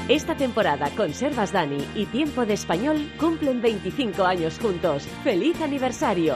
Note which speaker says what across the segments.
Speaker 1: Esta temporada Conservas Dani y Tiempo de Español cumplen 25 años juntos. ¡Feliz aniversario!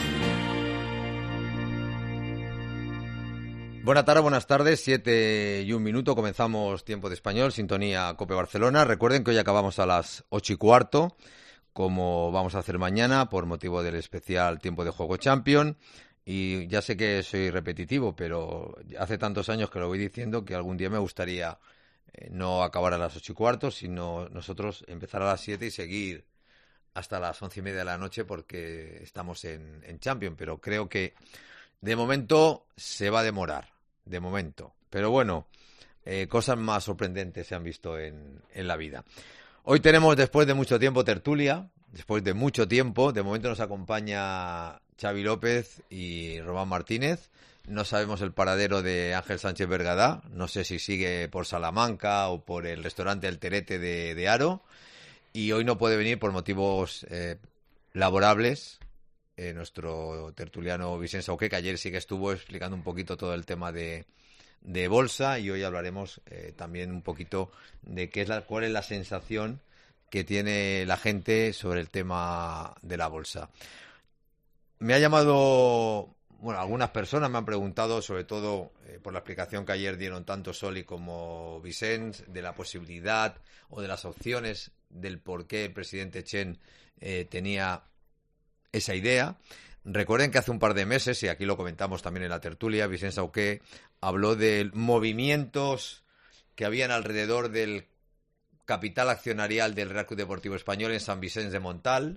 Speaker 2: Buenas tardes, buenas tardes, 7:01, comenzamos Tiempo de Español, sintonía COPE Barcelona. Recuerden que hoy acabamos a las 8:15, como vamos a hacer mañana, por motivo del especial Tiempo de Juego Champion. Y ya sé que soy repetitivo, pero hace tantos años que lo voy diciendo que algún día me gustaría no acabar a las 8:15, sino nosotros empezar a las 7 y seguir hasta las 11:30 de la noche, porque estamos en Champion. Pero creo que de momento se va a demorar, de momento. Pero bueno, cosas más sorprendentes se han visto en la vida. Hoy tenemos, después de mucho tiempo, tertulia. Después de mucho tiempo, de momento nos acompaña Xavi López y Román Martínez. No sabemos el paradero de Ángel Sánchez Bergadá. No sé si sigue por Salamanca o por el restaurante El Terete de Haro. Y hoy no puede venir por motivos laborables nuestro tertuliano Vicent Sauqué, que ayer sí que estuvo explicando un poquito todo el tema de bolsa, y hoy hablaremos también un poquito de cuál es la sensación que tiene la gente sobre el tema de la bolsa. Me ha llamado, algunas personas me han preguntado, sobre todo por la explicación que ayer dieron tanto Soli como Vicent, de la posibilidad o de las opciones del por qué el presidente Chen tenía esa idea. Recuerden que hace un par de meses, y aquí lo comentamos también en la tertulia, Vicent Sauqué habló de movimientos que habían alrededor del capital accionarial del Real Club Deportivo Español en Sant Vicenç de Montalt.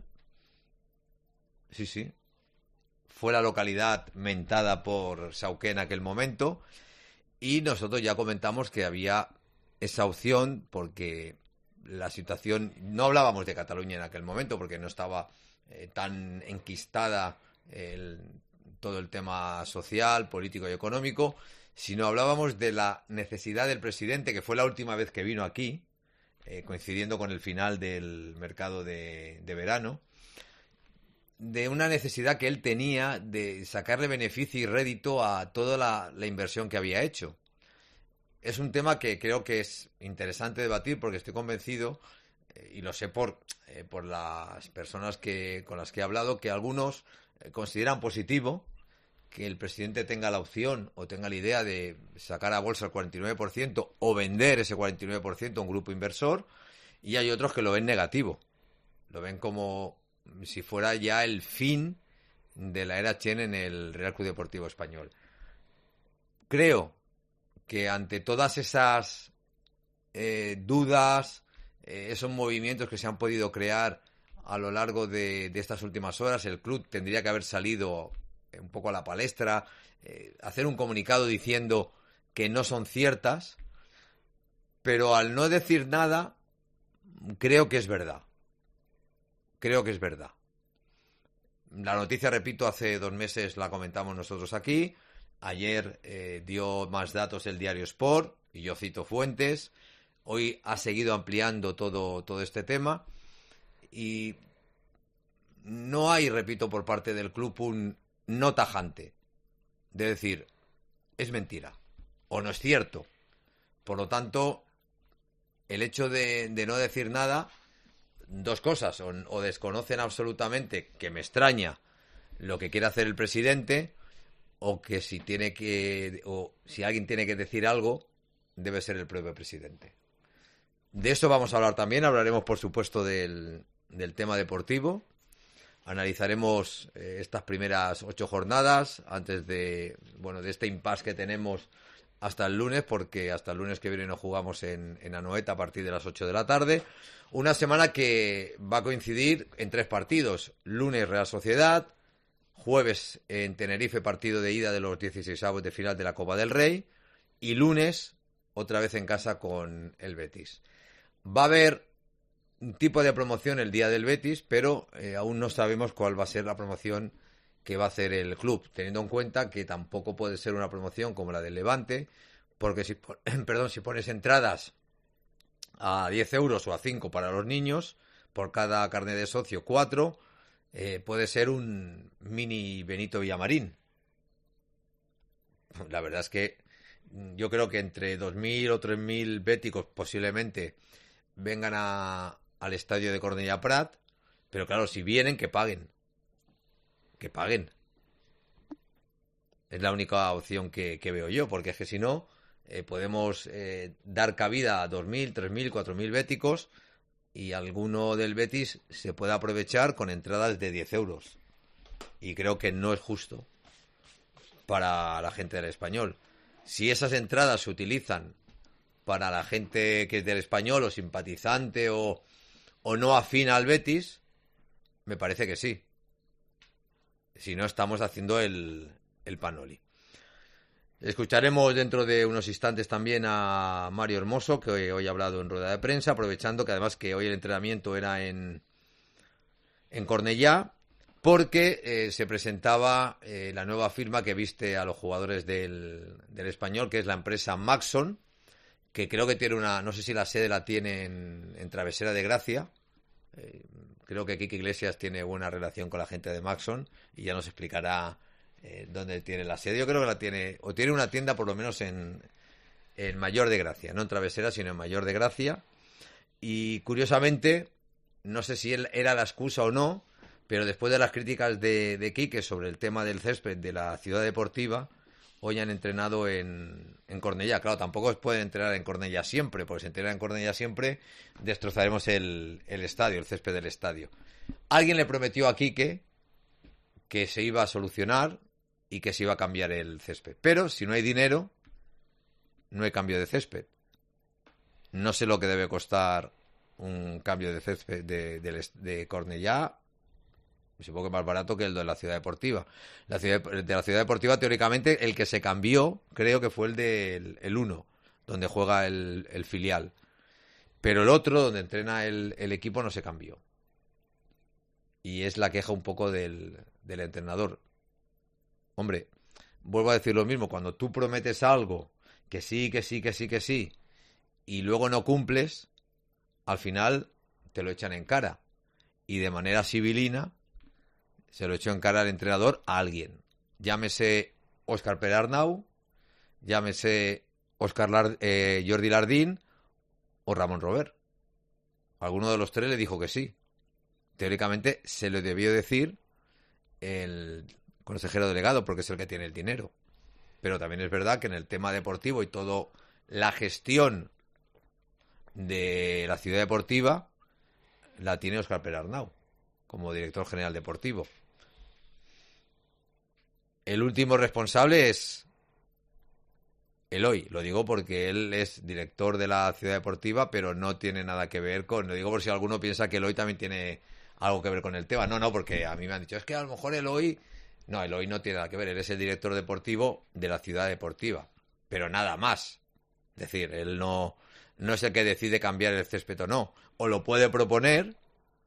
Speaker 2: Sí. Fue la localidad mentada por Sauqué en aquel momento. Y nosotros ya comentamos que había esa opción porque la situación... No hablábamos de Cataluña en aquel momento porque no estaba tan enquistada todo el tema social, político y económico, sino hablábamos de la necesidad del presidente, que fue la última vez que vino aquí, coincidiendo con el final del mercado de verano, de una necesidad que él tenía de sacarle beneficio y rédito a toda la inversión que había hecho. Es un tema que creo que es interesante debatir, porque estoy convencido, y lo sé por las personas con las que he hablado, que algunos consideran positivo que el presidente tenga la opción o tenga la idea de sacar a bolsa el 49% o vender ese 49% a un grupo inversor, y hay otros que lo ven negativo, lo ven como si fuera ya el fin de la era Chen en el Real Club Deportivo Español. Creo que ante todas esas dudas, esos movimientos que se han podido crear a lo largo de estas últimas horas, el club tendría que haber salido un poco a la palestra, hacer un comunicado diciendo que no son ciertas, pero al no decir nada, creo que es verdad. La noticia, repito, hace 2 meses la comentamos nosotros aquí. Ayer dio más datos el diario Sport, y yo cito fuentes. Hoy ha seguido ampliando todo este tema, y no hay, repito, por parte del club un no tajante de decir es mentira o no es cierto. Por lo tanto, el hecho de no decir nada, dos cosas: o desconocen absolutamente, que me extraña, lo que quiere hacer el presidente, o que si alguien tiene que decir algo, debe ser el propio presidente. De eso vamos a hablar también. Hablaremos, por supuesto, del tema deportivo. Analizaremos estas primeras 8 jornadas antes de este impasse que tenemos hasta el lunes, porque hasta el lunes que viene nos jugamos en Anoeta a partir de las 8 de la tarde. Una semana que va a coincidir en 3 partidos. Lunes Real Sociedad, jueves en Tenerife partido de ida de los 16avos de final de la Copa del Rey, y lunes otra vez en casa con el Betis. Va a haber un tipo de promoción el día del Betis, pero aún no sabemos cuál va a ser la promoción que va a hacer el club, teniendo en cuenta que tampoco puede ser una promoción como la del Levante, porque si pones entradas a 10 euros o a 5 para los niños, por cada carnet de socio 4, puede ser un mini Benito Villamarín. La verdad es que yo creo que entre 2.000 o 3.000 béticos posiblemente vengan al estadio de Cornellà Prat, pero claro, si vienen, que paguen. Que paguen. Es la única opción que veo yo, porque es que si no, podemos dar cabida a 2.000, 3.000, 4.000 béticos y alguno del Betis se puede aprovechar con entradas de 10 euros. Y creo que no es justo para la gente del Español. Si esas entradas se utilizan para la gente que es del Español o simpatizante o no afín al Betis, me parece que sí. Si no, estamos haciendo el panoli. Escucharemos dentro de unos instantes también a Mario Hermoso, que hoy ha hablado en rueda de prensa, aprovechando que además que hoy el entrenamiento era en Cornellá, porque se presentaba la nueva firma que viste a los jugadores del Español, que es la empresa Maxon, que creo que tiene no sé si la sede la tiene en Travesera de Gracia. Creo que Quique Iglesias tiene buena relación con la gente de Maxon y ya nos explicará dónde tiene la sede. Yo creo que la tiene, o tiene una tienda por lo menos en Mayor de Gracia, no en Travesera, sino en Mayor de Gracia. Y curiosamente, no sé si él era la excusa o no, pero después de las críticas de Quique sobre el tema del césped de la ciudad deportiva, hoy han entrenado en Cornellá. Claro, tampoco pueden entrenar en Cornellá siempre, porque si entrenan en Cornellá siempre, destrozaremos el estadio, el césped del estadio. Alguien le prometió a Quique que se iba a solucionar y que se iba a cambiar el césped. Pero si no hay dinero, no hay cambio de césped. No sé lo que debe costar un cambio de césped de Cornellá. Supongo que más barato que el de la Ciudad Deportiva. De la Ciudad Deportiva, teóricamente, el que se cambió, creo que fue el del 1, donde juega el filial. Pero el otro, donde entrena el equipo, no se cambió. Y es la queja un poco del entrenador. Hombre, vuelvo a decir lo mismo. Cuando tú prometes algo, que sí, que sí, que sí, que sí, y luego no cumples, al final te lo echan en cara. Y de manera civilina se lo echó en cara al entrenador a alguien. Llámese Óscar Perarnau, llámese Jordi Lardín o Ramón Robert. Alguno de los tres le dijo que sí. Teóricamente se lo debió decir el consejero delegado, porque es el que tiene el dinero. Pero también es verdad que en el tema deportivo y toda la gestión de la ciudad deportiva la tiene Óscar Perarnau como director general deportivo. El último responsable es Eloy. Lo digo porque él es director de la ciudad deportiva, pero no tiene nada que ver con... Lo digo por si alguno piensa que Eloy también tiene algo que ver con el tema. No, porque a mí me han dicho, es que a lo mejor Eloy... No, Eloy no tiene nada que ver. Él es el director deportivo de la ciudad deportiva. Pero nada más. Es decir, él no es el que decide cambiar el césped o no. O lo puede proponer...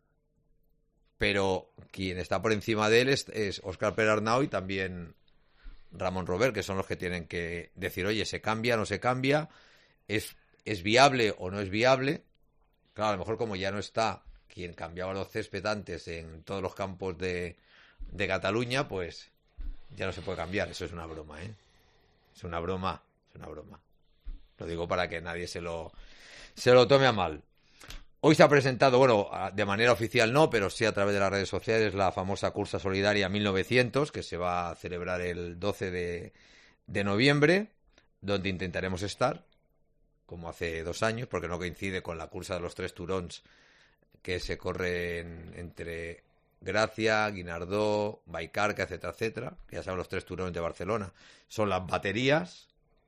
Speaker 2: Pero quien está por encima de él es Óscar Perarnau y también Ramón Robert, que son los que tienen que decir, oye, ¿se cambia, no se cambia? ¿Es viable o no es viable? Claro, a lo mejor como ya no está quien cambiaba los césped antes en todos los campos de Cataluña, pues ya no se puede cambiar. Eso es una broma, ¿eh? Es una broma. Lo digo para que nadie se lo tome a mal. Hoy se ha presentado, bueno, de manera oficial no, pero sí a través de las redes sociales, la famosa Cursa Solidaria 1900, que se va a celebrar el 12 de noviembre, donde intentaremos estar, como hace 2 años, porque no coincide con la Cursa de los 3 Turons que se corre entre Gracia, Guinardó, Vallcarca, etcétera, etcétera. Ya saben, los 3 Turons de Barcelona. Son las baterías.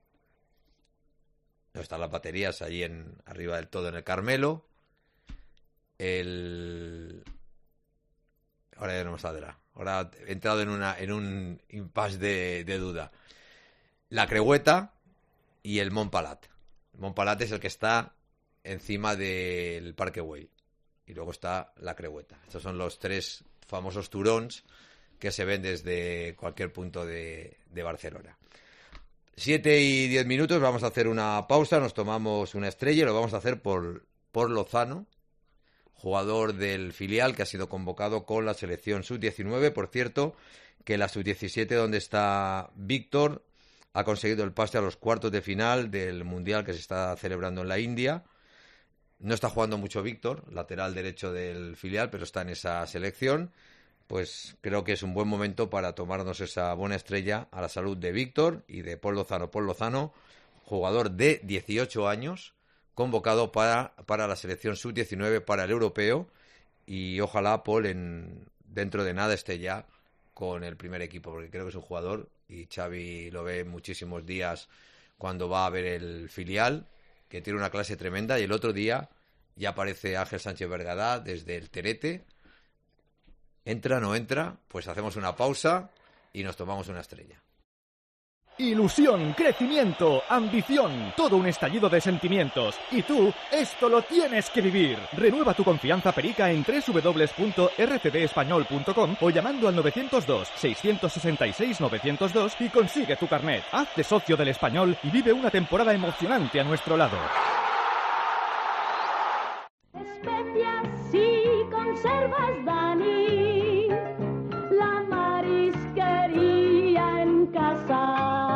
Speaker 2: No están las baterías ahí arriba del todo en el Carmelo. Ahora ya no me saldrá. Ahora he entrado en un impasse de duda. La Creueta y el Montpalat. El Montpalat es el que está encima del Parque Güell. Y luego está la Creueta. Estos son los 3 famosos turons que se ven desde cualquier punto de Barcelona. 7:10, vamos a hacer una pausa, nos tomamos una estrella y lo vamos a hacer por Lozano, jugador del filial que ha sido convocado con la selección sub-19. Por cierto, que la sub-17, donde está Víctor, ha conseguido el pase a los cuartos de final del Mundial que se está celebrando en la India. No está jugando mucho Víctor, lateral derecho del filial, pero está en esa selección. Pues creo que es un buen momento para tomarnos esa buena estrella a la salud de Víctor y de Paul Lozano. Paul Lozano, jugador de 18 años, convocado para la selección sub-19 para el europeo, y ojalá Paul dentro de nada esté ya con el primer equipo, porque creo que es un jugador, y Xavi lo ve muchísimos días cuando va a ver el filial, que tiene una clase tremenda. Y el otro día ya aparece Ángel Sánchez Bergadá desde el Terete. Entra, no entra, pues hacemos una pausa y nos tomamos una estrella.
Speaker 3: Ilusión, crecimiento, ambición, todo un estallido de sentimientos. Y tú, esto lo tienes que vivir. Renueva tu confianza perica en www.rcdespañol.com o llamando al 902-666-902 y consigue tu carnet. Hazte socio del Español y vive una temporada emocionante a nuestro lado.
Speaker 4: Especias y conservas, Dani, la marisquería en casa.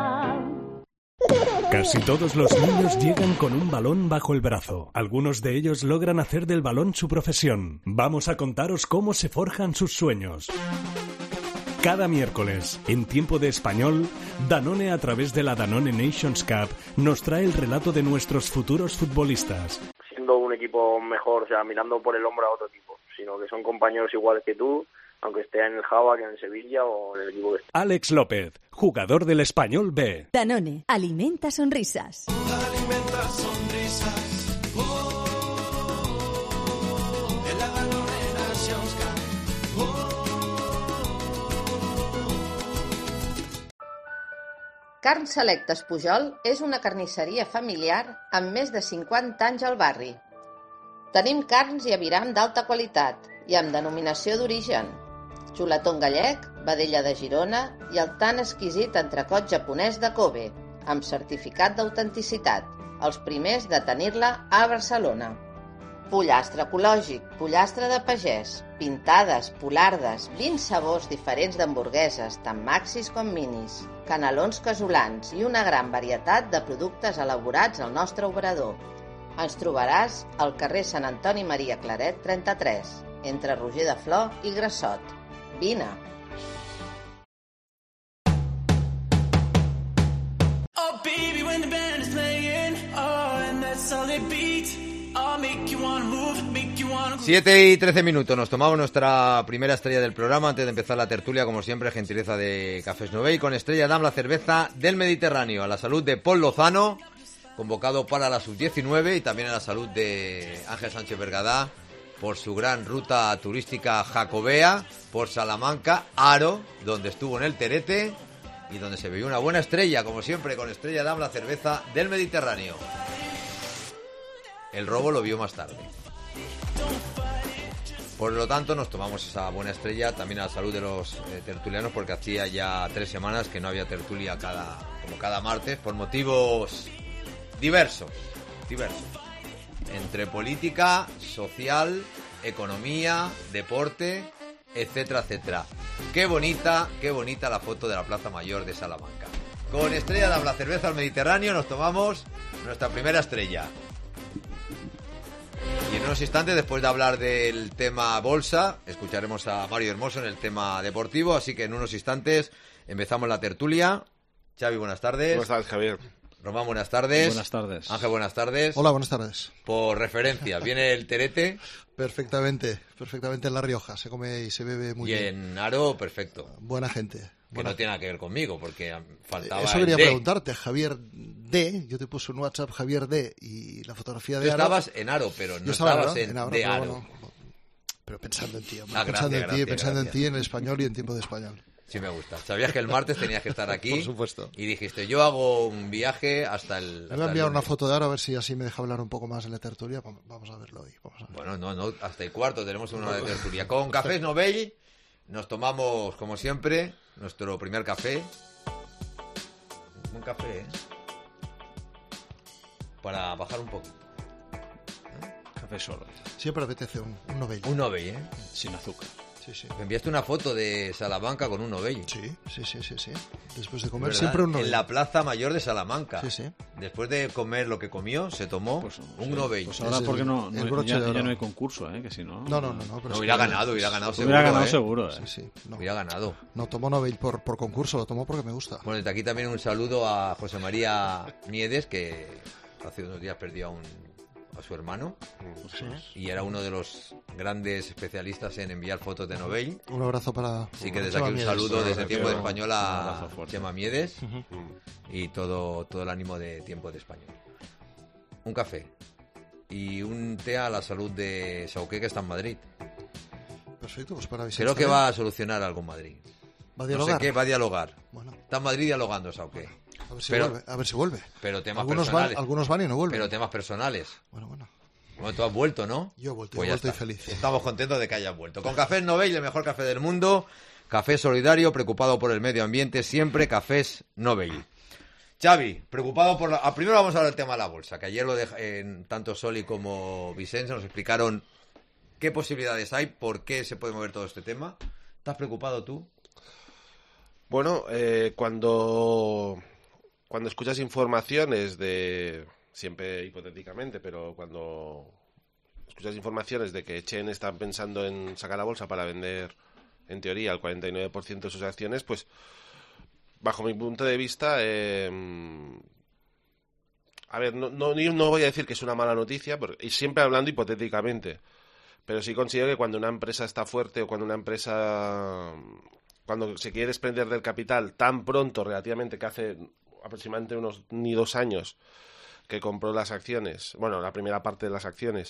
Speaker 5: Casi todos los niños llegan con un balón bajo el brazo. Algunos de ellos logran hacer del balón su profesión. Vamos a contaros cómo se forjan sus sueños. Cada miércoles, en Tiempo de Español, Danone, a través de la Danone Nations Cup, nos trae el relato de nuestros futuros futbolistas.
Speaker 6: Siendo un equipo mejor, o sea, mirando por el hombro a otro equipo, sino que son compañeros iguales que tú, aunque esté en el Java, que en el Sevilla o en el equipo que esté.
Speaker 5: Alex López, jugador del Español B.
Speaker 7: Danone, alimenta sonrisas.
Speaker 8: Alimenta sonrisas. En la Danone Nations Cup.
Speaker 9: Carn Selectes Pujol és una carnisseria familiar amb més de 50 anys al barri. Tenim carns i aviram d'alta qualitat i amb denominació d'origen. Xuletón gallec, vedella de Girona i el tan exquisit entrecot japonès de Kobe, amb certificat d'autenticitat, els primers de tenir-la a Barcelona. Pollastre ecològic, pollastre de pagès, pintades, polardes, 20 sabors diferents d'hamburgueses, tant maxis com minis, canelons casolans i una gran varietat de productes elaborats al nostre obrador. Ens trobaràs al carrer Sant Antoni Maria Claret 33, entre Roger de Flor i Grassot. Vine!
Speaker 8: Oh baby, when the band is playing, oh, and that solid beat, oh, make you wanna move, make you wanna...
Speaker 2: 7:13, nos tomamos nuestra primera estrella del programa antes de empezar la tertulia, como siempre, gentileza de Cafés Novell, con Estrella Damm, la cerveza del Mediterráneo, a la salud de Paul Lozano, convocado para la sub-19, y también a la salud de Ángel Sánchez Bergadá, por su gran ruta turística jacobea, por Salamanca, Aro, donde estuvo en el Terete, y donde se bebió una buena estrella, como siempre, con Estrella Damm, la cerveza del Mediterráneo. El robo lo vio más tarde. Por lo tanto, nos tomamos esa buena estrella también a la salud de los tertulianos, porque hacía ya 3 semanas que no había tertulia como cada martes, por motivos diversos. Entre política, social, economía, deporte, etcétera, etcétera. Qué bonita la foto de la Plaza Mayor de Salamanca. Con Estrella Damm, la cerveza al Mediterráneo, nos tomamos nuestra primera estrella. Y en unos instantes, después de hablar del tema bolsa, escucharemos a Mario Hermoso en el tema deportivo, así que en unos instantes empezamos la tertulia. Xavi, buenas tardes.
Speaker 10: Buenas tardes, Javier.
Speaker 2: Román, buenas tardes.
Speaker 11: Buenas tardes.
Speaker 2: Ángel, buenas tardes.
Speaker 12: Hola, buenas tardes.
Speaker 2: Por referencia, ¿viene el Terete?
Speaker 12: Perfectamente en La Rioja, se come y se bebe muy bien.
Speaker 2: Y en Aro, perfecto.
Speaker 12: Buena gente.
Speaker 2: Que no tiene nada que ver conmigo, porque faltaba
Speaker 12: eso quería preguntarte, Javier D. Yo te puse un WhatsApp, Javier D. Y la fotografía de
Speaker 2: Tú
Speaker 12: Aro.
Speaker 2: estabas en Aro, pero no estabas en Aro, de Aro.
Speaker 12: Pero pensando en ti, hombre.
Speaker 2: Pensando
Speaker 12: en ti, en el español y en Tiempo de Español.
Speaker 2: Sí, me gusta. Sabías que el martes tenías que estar aquí.
Speaker 12: Por supuesto.
Speaker 2: Y dijiste, yo hago un viaje hasta el...
Speaker 12: Me voy a enviar una foto de Aro, a ver si así me deja hablar un poco más en la tertulia. Vamos a verlo hoy.
Speaker 2: Bueno, no, hasta el cuarto tenemos una de tertulia. Con Cafés Novell nos tomamos, como siempre, nuestro primer café. Un café, ¿eh? Para bajar un poquito.
Speaker 11: Café solo.
Speaker 12: Siempre apetece un Novell.
Speaker 2: Un Novell, ¿eh?
Speaker 11: Sin azúcar.
Speaker 12: Sí.
Speaker 2: Me enviaste una foto de Salamanca con un Novell.
Speaker 12: Sí. Después de comer
Speaker 2: ¿verdad?
Speaker 12: siempre un Novell.
Speaker 2: En la Plaza Mayor de Salamanca.
Speaker 12: Sí.
Speaker 2: Después de comer lo que comió, se tomó un Novell.
Speaker 10: Pues ahora porque ya no hay concurso, que si no...
Speaker 12: No.
Speaker 2: No, hubiera ganado seguro.
Speaker 10: Hubiera ganado seguro,
Speaker 12: Sí. No.
Speaker 2: Hubiera ganado.
Speaker 12: No tomó Novell por concurso, lo tomó porque me gusta.
Speaker 2: Bueno, desde aquí también un saludo a José María Miedes, que hace unos días perdió a su hermano, y era uno de los grandes especialistas en enviar fotos de Novell.
Speaker 12: Un abrazo para...
Speaker 2: Así que desde aquí un saludo desde Tiempo de Español a Chema Miedes y todo el ánimo de Tiempo de Español. Un café y un té a la salud de Sauqué, que está en Madrid.
Speaker 12: Perfecto, pues para avisar.
Speaker 2: Creo que va a solucionar algo en Madrid.
Speaker 12: ¿Va a dialogar?
Speaker 2: No sé qué, va a dialogar.
Speaker 12: Bueno.
Speaker 2: Está en Madrid dialogando Sauqué.
Speaker 12: A ver si vuelve.
Speaker 2: Pero temas personales.
Speaker 12: Algunos van y no vuelven.
Speaker 2: Pero temas personales.
Speaker 12: Bueno.
Speaker 2: Bueno, tú has vuelto, ¿no?
Speaker 12: Yo he vuelto,
Speaker 2: Pues
Speaker 12: he vuelto y feliz.
Speaker 2: Estamos contentos de que hayas vuelto. Con Cafés Novell, el mejor café del mundo. Café solidario, preocupado por el medio ambiente, siempre Cafés Novell. Xavi, preocupado por primero vamos a hablar del tema de la bolsa, que ayer tanto Soli como Vicente nos explicaron qué posibilidades hay, por qué se puede mover todo este tema. ¿Estás preocupado tú?
Speaker 11: Bueno, cuando escuchas informaciones siempre hipotéticamente, pero cuando escuchas informaciones de que Chen está pensando en sacar la bolsa para vender, en teoría, el 49% de sus acciones, pues, bajo mi punto de vista, a ver, no voy a decir que es una mala noticia, y siempre hablando hipotéticamente, pero sí considero que cuando una empresa está fuerte o cuando se quiere desprender del capital tan pronto, relativamente, que hace aproximadamente ni 2 años que compró las acciones, bueno, la primera parte de las acciones,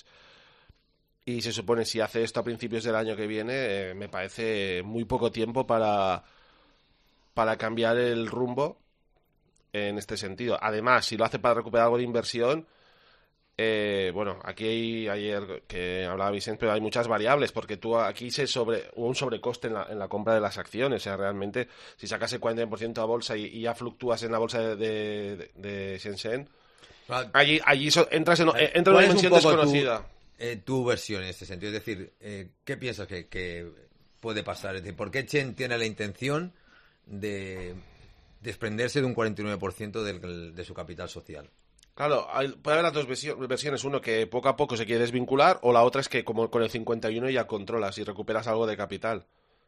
Speaker 11: y se supone si hace esto a principios del año que viene, me parece muy poco tiempo para cambiar el rumbo en este sentido. Además, si lo hace para recuperar algo de inversión, bueno, aquí ayer que hablaba Vicente, pero hay muchas variables, porque aquí hubo un sobrecoste en la compra de las acciones. O sea, realmente, si sacas el 40% a bolsa y ya fluctúas en la bolsa de Shenzhen, allí entras en una dimensión desconocida.
Speaker 2: Tu versión en este sentido, es decir, ¿qué piensas que puede pasar? Es decir, ¿por qué Chen tiene la intención de desprenderse de un 49% de su capital social?
Speaker 11: Claro, puede haber las dos versiones. Uno, que poco a poco se quiere desvincular, o la otra es que como con el 51 ya controlas y recuperas algo de capital.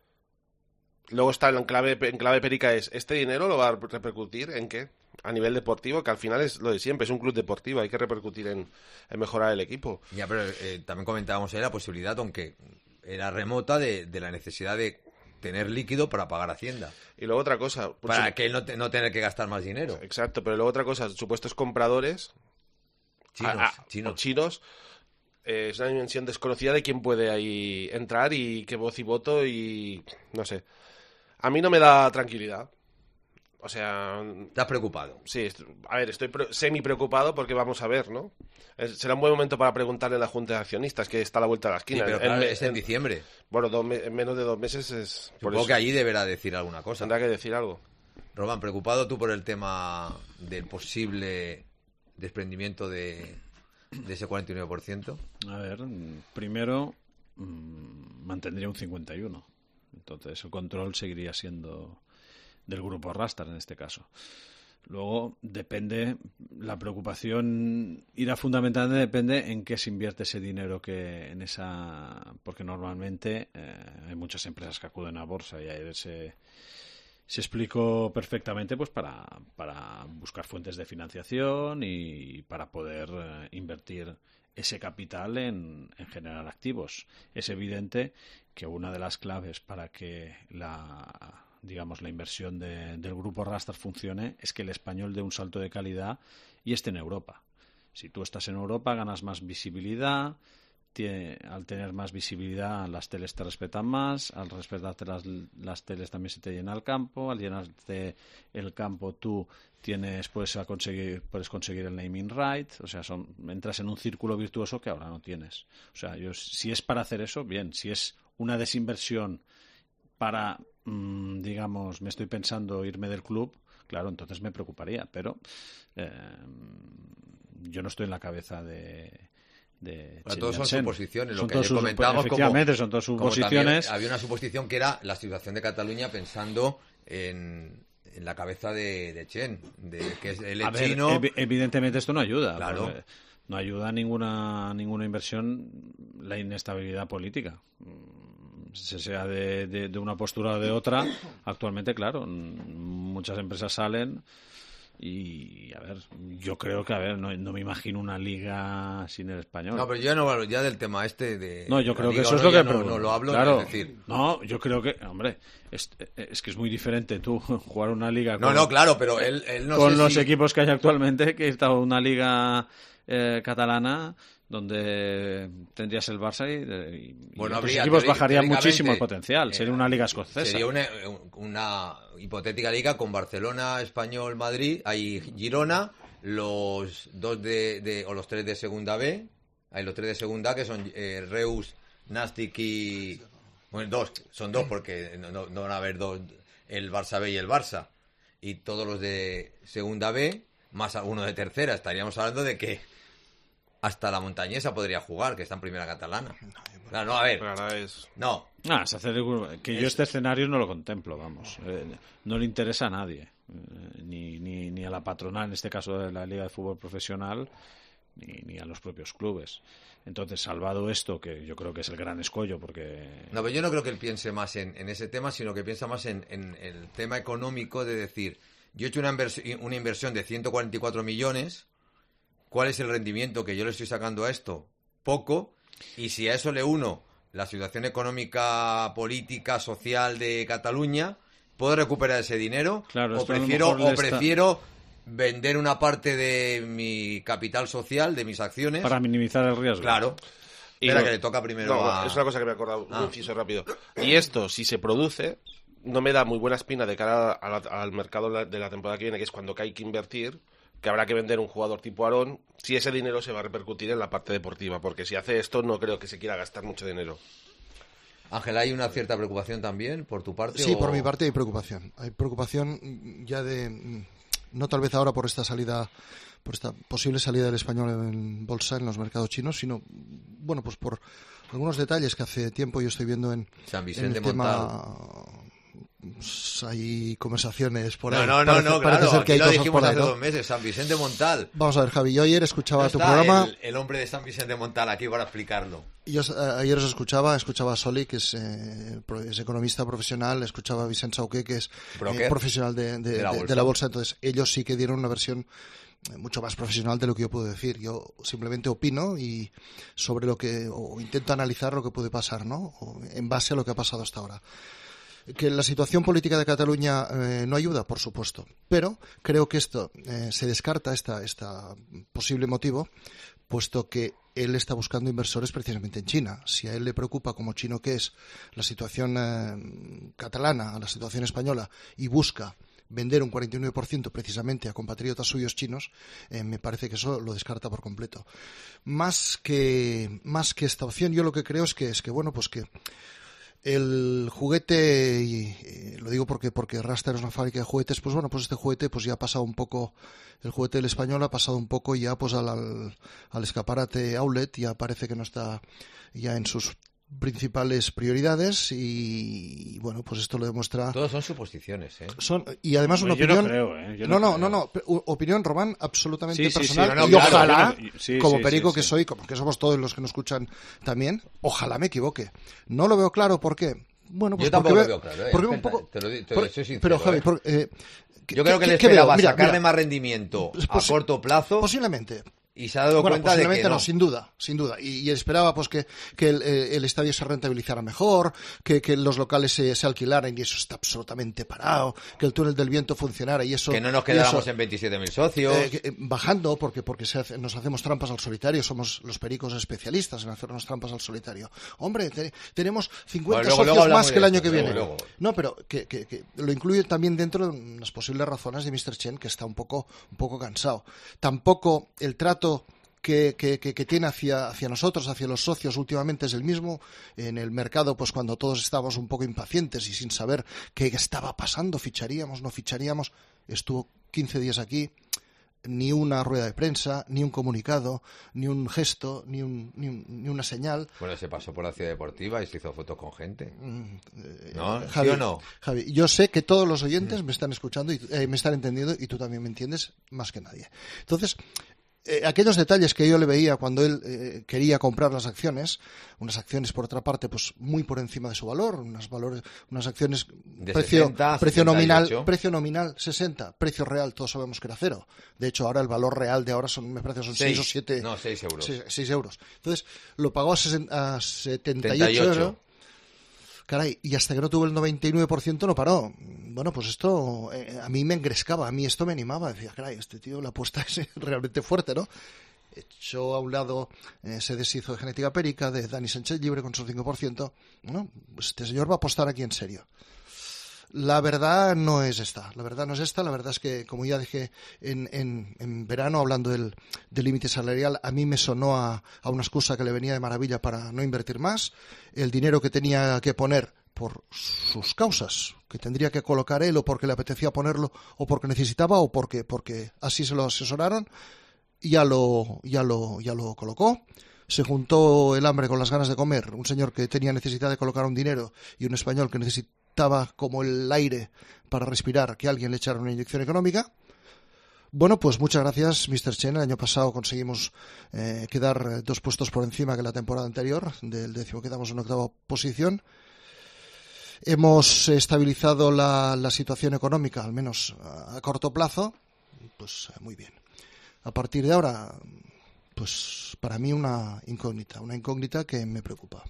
Speaker 11: Luego está en clave perica ¿este dinero lo va a repercutir en qué? A nivel deportivo, que al final es lo de siempre, es un club deportivo, hay que repercutir en mejorar el equipo.
Speaker 2: Ya, pero también comentábamos ahí la posibilidad, aunque era remota, de la necesidad de tener líquido para pagar Hacienda.
Speaker 11: Y luego otra cosa...
Speaker 2: Para que él no tener que gastar más dinero.
Speaker 11: Exacto, pero luego otra cosa, supuestos compradores... Chinos. Es una dimensión desconocida de quién puede ahí entrar y qué voz y voto y... no sé. A mí no me da tranquilidad. O sea...
Speaker 2: ¿Estás preocupado?
Speaker 11: Sí, a ver, estoy semi preocupado porque vamos a ver, ¿no? Será un buen momento para preguntarle a la Junta de Accionistas, que está a la vuelta de la esquina.
Speaker 2: Sí, pero claro, es en diciembre.
Speaker 11: Bueno, en menos de 2 meses es...
Speaker 2: Supongo que allí deberá decir alguna cosa.
Speaker 11: Tendrá que decir algo.
Speaker 2: Román, ¿preocupado tú por el tema del posible desprendimiento de ese 49%?
Speaker 10: A ver, primero mantendría un 51%. Entonces el control seguiría siendo del grupo Rastar en este caso. Luego depende, la preocupación irá fundamentalmente depende en qué se invierte ese dinero que en esa, porque normalmente hay muchas empresas que acuden a bolsa y ayer se explicó perfectamente pues para buscar fuentes de financiación y para poder invertir ese capital en generar activos. Es evidente que una de las claves para que la inversión del grupo Rastar funcione es que el español dé un salto de calidad y esté en Europa. Si tú estás en Europa ganas más visibilidad, al tener más visibilidad las teles te respetan más, al respetarte las teles también se te llena el campo, al llenarte el campo tú puedes conseguir el naming right, o sea, entras en un círculo virtuoso que ahora no tienes. O sea, si es para hacer eso, bien, si es una desinversión para, me estoy pensando irme del club, claro, entonces me preocuparía, pero yo no estoy en la cabeza de
Speaker 2: Todos son suposiciones, lo que
Speaker 10: comentábamos. Efectivamente, son todas suposiciones.
Speaker 2: Había una suposición que era la situación de Cataluña pensando en la cabeza de Chen, que es el chino.
Speaker 10: Evidentemente esto no ayuda.
Speaker 2: Claro.
Speaker 10: No ayuda a ninguna inversión la inestabilidad política. Sea de una postura o de otra, actualmente, claro, muchas empresas salen y, a ver, yo creo que, no me imagino una liga sin el español.
Speaker 2: No, pero yo no hablo ya del tema
Speaker 10: No, yo creo que eso es lo que...
Speaker 2: No lo hablo,
Speaker 10: claro,
Speaker 2: es decir...
Speaker 10: No, yo creo que, hombre, es que es muy diferente tú jugar una liga con...
Speaker 2: No, claro, pero él no
Speaker 10: con
Speaker 2: sé
Speaker 10: los
Speaker 2: si...
Speaker 10: equipos que hay actualmente, que está una liga catalana donde tendrías el Barça y los equipos bajarían muchísimo el potencial. Sería una liga escocesa.
Speaker 2: Sería una hipotética liga con Barcelona, Español, Madrid, hay Girona, los dos o los tres de Segunda B, hay los tres de Segunda que son Reus, Nàstic y... Bueno, son dos porque no van a haber dos, el Barça B y el Barça. Y todos los de Segunda B, más alguno de Tercera. Estaríamos hablando de que hasta la Montañesa podría jugar, que está en Primera Catalana. No, a ver. No.
Speaker 10: Yo este escenario no lo contemplo, vamos. No le interesa a nadie. Ni a la patronal, en este caso de la Liga de Fútbol Profesional, ni a los propios clubes. Entonces, salvado esto, que yo creo que es el gran escollo, porque...
Speaker 2: No, pero yo no creo que él piense más en ese tema, sino que piensa más en el tema económico de decir, yo he hecho una inversión de 144 millones... ¿Cuál es el rendimiento que yo le estoy sacando a esto? Poco. Y si a eso le uno la situación económica, política, social de Cataluña, ¿puedo recuperar ese dinero?
Speaker 10: Claro,
Speaker 2: o prefiero vender una parte de mi capital social, de mis acciones.
Speaker 10: Para minimizar el riesgo.
Speaker 2: Claro. Que le toca primero
Speaker 11: es una cosa que me he acordado, un inciso rápido. Y esto, si se produce, no me da muy buena espina de cara al mercado de la temporada que viene, que es cuando hay que invertir, que habrá que vender un jugador tipo Aarón, si ese dinero se va a repercutir en la parte deportiva, porque si hace esto no creo que se quiera gastar mucho dinero.
Speaker 2: Ángel, ¿hay una cierta preocupación también por tu parte?
Speaker 12: Sí, por mi parte hay preocupación. Hay preocupación ya no tal vez ahora por esta posible salida del Español en bolsa en los mercados chinos, sino, bueno, pues por algunos detalles que hace tiempo yo estoy viendo en
Speaker 2: San Vicente
Speaker 12: el
Speaker 2: tema...
Speaker 12: hay conversaciones por ahí.
Speaker 2: No,
Speaker 12: parece
Speaker 2: claro,
Speaker 12: ser que hay
Speaker 2: lo
Speaker 12: cosas
Speaker 2: dijimos
Speaker 12: por ahí,
Speaker 2: hace
Speaker 12: ¿no?
Speaker 2: 2 meses, San Vicente Montal.
Speaker 12: Vamos a ver, Javi, yo ayer escuchaba tu
Speaker 2: está
Speaker 12: programa.
Speaker 2: El hombre de San Vicente Montal aquí para explicarlo.
Speaker 12: Yo ayer os escuchaba a Soli, que es economista profesional, escuchaba a Vicent Sauqué, que es profesional de la bolsa. Entonces, ellos sí que dieron una versión mucho más profesional de lo que yo puedo decir. Yo simplemente opino y sobre o intento analizar lo que puede pasar, ¿no? En base a lo que ha pasado hasta ahora. Que la situación política de Cataluña no ayuda, por supuesto, pero creo que esto se descarta, esta posible motivo, puesto que él está buscando inversores precisamente en China. Si a él le preocupa, como chino que es, la situación catalana, la situación española, y busca vender un 49% precisamente a compatriotas suyos chinos, me parece que eso lo descarta por completo. Más que esta opción, yo lo que creo es que bueno, pues que el juguete, y lo digo porque Raster es una fábrica de juguetes, pues bueno, pues este juguete pues ya ha pasado un poco, el juguete del Español ha pasado un poco ya pues al escaparate outlet, ya parece que no está ya en sus principales prioridades y bueno, pues esto lo demuestra.
Speaker 2: Todos son suposiciones, ¿eh?
Speaker 12: Y además una opinión.
Speaker 10: No,
Speaker 12: opinión, Román, absolutamente personal.
Speaker 2: Sí,
Speaker 12: y ojalá, como
Speaker 10: perico
Speaker 12: que soy, como que somos todos los que nos escuchan también, ojalá me equivoque. No lo veo claro, ¿por qué? Bueno, pues
Speaker 2: yo tampoco lo veo claro,
Speaker 12: porque un poco.
Speaker 2: Te soy sincero,
Speaker 12: pero Javi,
Speaker 2: yo creo que le esperaba sacarle más rendimiento a corto plazo.
Speaker 12: Posiblemente.
Speaker 2: Y se ha dado cuenta de que
Speaker 12: no, sin duda. Y esperaba pues que el estadio se rentabilizara mejor, que los locales se alquilaran y eso está absolutamente parado, que el túnel del viento funcionara y eso...
Speaker 2: Que no nos quedáramos en 27.000 socios.
Speaker 12: Bajando, porque nos hacemos trampas al solitario, somos los pericos especialistas en hacernos trampas al solitario. Hombre, tenemos 50 socios más que el año que viene. No, pero que lo incluye también dentro de unas posibles razones de Mr. Chen, que está un poco cansado. Tampoco el trato que tiene hacia nosotros, hacia los socios, últimamente es el mismo. En el mercado, pues cuando todos estábamos un poco impacientes y sin saber qué estaba pasando, ficharíamos, no ficharíamos, estuvo 15 días aquí, ni una rueda de prensa, ni un comunicado, ni un gesto, ni una señal.
Speaker 2: Bueno, se pasó por la ciudad deportiva y se hizo fotos con gente. ¿No?
Speaker 12: Javi,
Speaker 2: ¿Sí o no?
Speaker 12: Javi, yo sé que todos los oyentes me están escuchando y me están entendiendo, y tú también me entiendes más que nadie. Entonces, aquellos detalles que yo le veía cuando él quería comprar las acciones, unas acciones por otra parte pues muy por encima de su valor, unas acciones
Speaker 2: de
Speaker 12: precio
Speaker 2: 60,
Speaker 12: precio
Speaker 2: 78.
Speaker 12: nominal 60, precio real todos sabemos que era 0. De hecho ahora el valor real de ahora me parece son 6 o 7,
Speaker 2: no, 6 euros.
Speaker 12: 6 euros. Entonces lo pagó a 78 euros. Caray, y hasta que no tuvo el 99% no paró. Bueno, pues esto a mí me engrescaba, a mí esto me animaba. Decía, caray, este tío, la apuesta es realmente fuerte, ¿no? Echó a un lado, se deshizo de Genética Perica, de Dani Sánchez Libre con su 5%. Bueno, pues este señor va a apostar aquí en serio. La verdad no es esta. La verdad es que, como ya dije en verano, hablando del límite salarial, a mí me sonó a una excusa que le venía de maravilla para no invertir más. El dinero que tenía que poner por sus causas, que tendría que colocar él, o porque le apetecía ponerlo, o porque necesitaba, o porque así se lo asesoraron, ya lo colocó. Se juntó el hambre con las ganas de comer. Un señor que tenía necesidad de colocar un dinero y un español que necesitaba como el aire para respirar, que alguien le echara una inyección económica. Bueno, pues muchas gracias, Mr. Chen. El año pasado conseguimos quedar 2 puestos por encima que la temporada anterior. Del 10º quedamos en 8ª posición. Hemos estabilizado la situación económica, al menos a corto plazo. Pues muy bien. A partir de ahora, pues para mí una incógnita que me preocupa.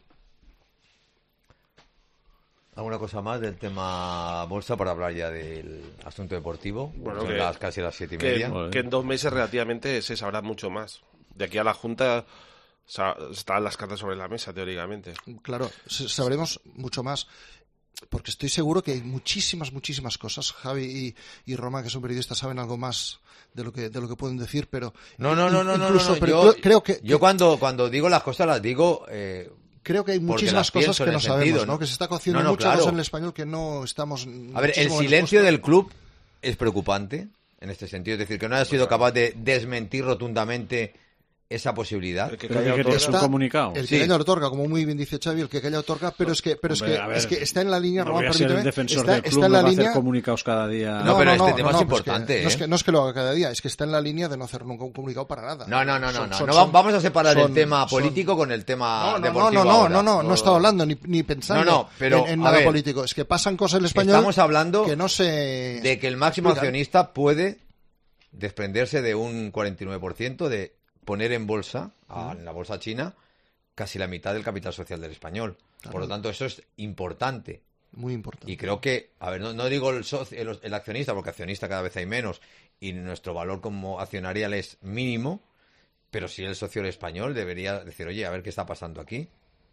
Speaker 2: ¿Alguna cosa más del tema bolsa para hablar ya del asunto deportivo?
Speaker 11: Bueno,
Speaker 2: son casi las 7:30.
Speaker 11: Que en 2 meses relativamente se sabrá mucho más. De aquí a la Junta están las cartas sobre la mesa, teóricamente.
Speaker 12: Claro, sabremos mucho más. Porque estoy seguro que hay muchísimas cosas. Javi y Roma, que son periodistas, saben algo más de lo que pueden decir, pero
Speaker 2: no.
Speaker 12: Pero creo que
Speaker 2: yo cuando digo las cosas las digo.
Speaker 12: Creo que hay muchísimas cosas que no sabemos, ¿no? Que se está cociendo muchas cosas en el español que no estamos.
Speaker 2: A ver, el silencio del club es preocupante en este sentido, es decir, que no haya sido capaz de desmentir rotundamente esa posibilidad.
Speaker 10: El que calla otorga. Un comunicado.
Speaker 12: El que calla otorga, como muy bien dice Xavi, el que calla otorga, pero es que está en la línea,
Speaker 10: no
Speaker 12: Román,
Speaker 10: voy a ser el defensor del club,
Speaker 12: está en la
Speaker 10: no
Speaker 12: línea.
Speaker 10: Va a hacer comunicados cada día.
Speaker 2: No, pero este tema es importante.
Speaker 12: No es que lo haga cada día, es que está en la línea de no hacer nunca un comunicado para nada.
Speaker 2: No, vamos a separar el tema político con el tema deportivo.
Speaker 12: No estaba hablando ni pensando en nada político. Es que pasan cosas en el español.
Speaker 2: Estamos hablando
Speaker 12: que no se
Speaker 2: de que el máximo accionista puede desprenderse de un 49% de poner en bolsa, en la bolsa china, casi la mitad del capital social del español. Claro. Por lo tanto, eso es importante.
Speaker 12: Muy importante.
Speaker 2: Y creo que, a ver, no digo el accionista, porque accionista cada vez hay menos y nuestro valor como accionarial es mínimo, pero sí el socio español debería decir, oye, a ver qué está pasando aquí.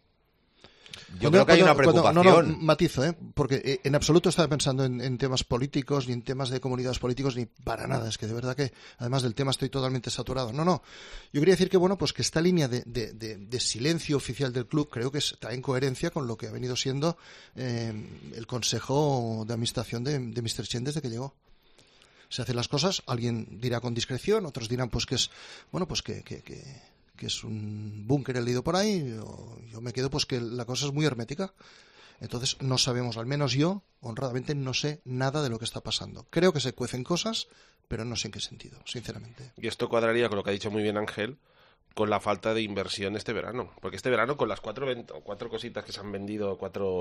Speaker 2: Yo creo que hay una preocupación.
Speaker 12: Matizo, porque en absoluto estaba pensando en temas políticos, ni en temas de comunidades políticos, ni para nada. Es que de verdad que, además del tema, estoy totalmente saturado. No. Yo quería decir que, bueno, pues que esta línea de silencio oficial del club creo que está en coherencia con lo que ha venido siendo el consejo de administración de Mr. Chen desde que llegó. Se hacen las cosas, alguien dirá con discreción, otros dirán pues que es, bueno, pues que es un búnker leído por ahí. Yo me quedo pues que la cosa es muy hermética. Entonces no sabemos, al menos yo, honradamente, no sé nada de lo que está pasando. Creo que se cuecen cosas, pero no sé en qué sentido, sinceramente.
Speaker 11: Y esto cuadraría con lo que ha dicho muy bien Ángel, con la falta de inversión este verano. Porque este verano, con las cuatro cositas que se han vendido,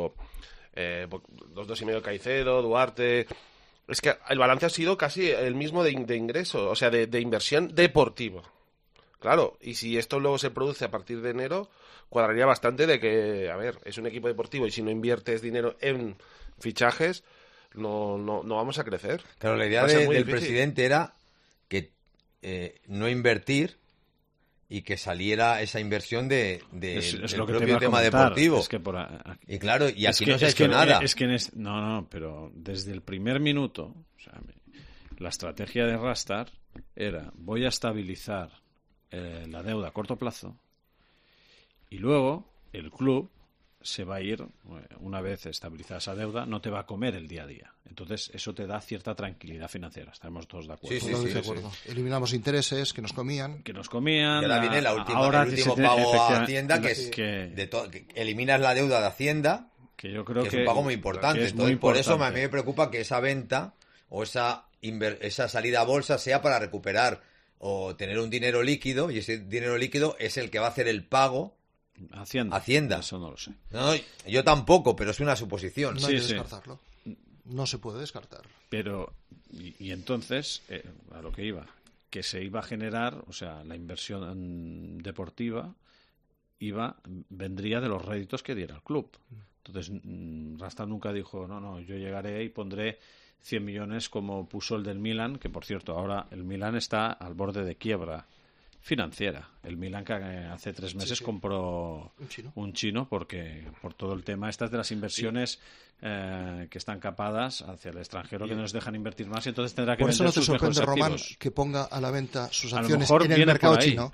Speaker 11: 2,5 de Caicedo, Duarte, es que el balance ha sido casi el mismo de ingreso, o sea, de inversión deportiva. Claro, y si esto luego se produce a partir de enero, cuadraría bastante de que, a ver, es un equipo deportivo y si no inviertes dinero en fichajes, no vamos a crecer.
Speaker 2: Claro, la idea del presidente era que no invertir y que saliera esa inversión del propio tema deportivo.
Speaker 10: Es que
Speaker 2: y claro, y aquí no se ha hecho nada.
Speaker 10: Pero desde el primer minuto, o sea, la estrategia de Rastar era, voy a estabilizar la deuda a corto plazo y luego el club se va a ir, una vez estabilizada esa deuda, no te va a comer el día a día. Entonces, eso te da cierta tranquilidad financiera. Estamos todos de acuerdo.
Speaker 12: Sí, de acuerdo. Eliminamos intereses que nos comían.
Speaker 2: Y ahora viene el último pago a Hacienda, que eliminas la deuda de Hacienda,
Speaker 10: que yo creo
Speaker 2: que es un pago muy importante. Entonces, por eso a mí me preocupa que esa venta o esa salida a bolsa sea para recuperar o tener un dinero líquido, y ese dinero líquido es el que va a hacer el pago Hacienda.
Speaker 10: Eso no lo sé.
Speaker 2: No, yo tampoco, pero es una suposición.
Speaker 12: No hay que descartarlo. No se puede descartar.
Speaker 10: Pero, y entonces, a lo que iba, que se iba a generar, o sea, la inversión deportiva vendría de los réditos que diera el club. Entonces, Rasta nunca dijo, no, yo llegaré y pondré 100 millones como puso el del Milan, que por cierto, ahora el Milan está al borde de quiebra financiera. El Milan que hace 3 meses compró un chino porque por todo el tema estas de las inversiones que están capadas hacia el extranjero, que no les dejan invertir más, y entonces tendrá que
Speaker 12: por
Speaker 10: vender
Speaker 12: eso no te sorprende, Román, que ponga a la venta sus acciones en el mercado chino.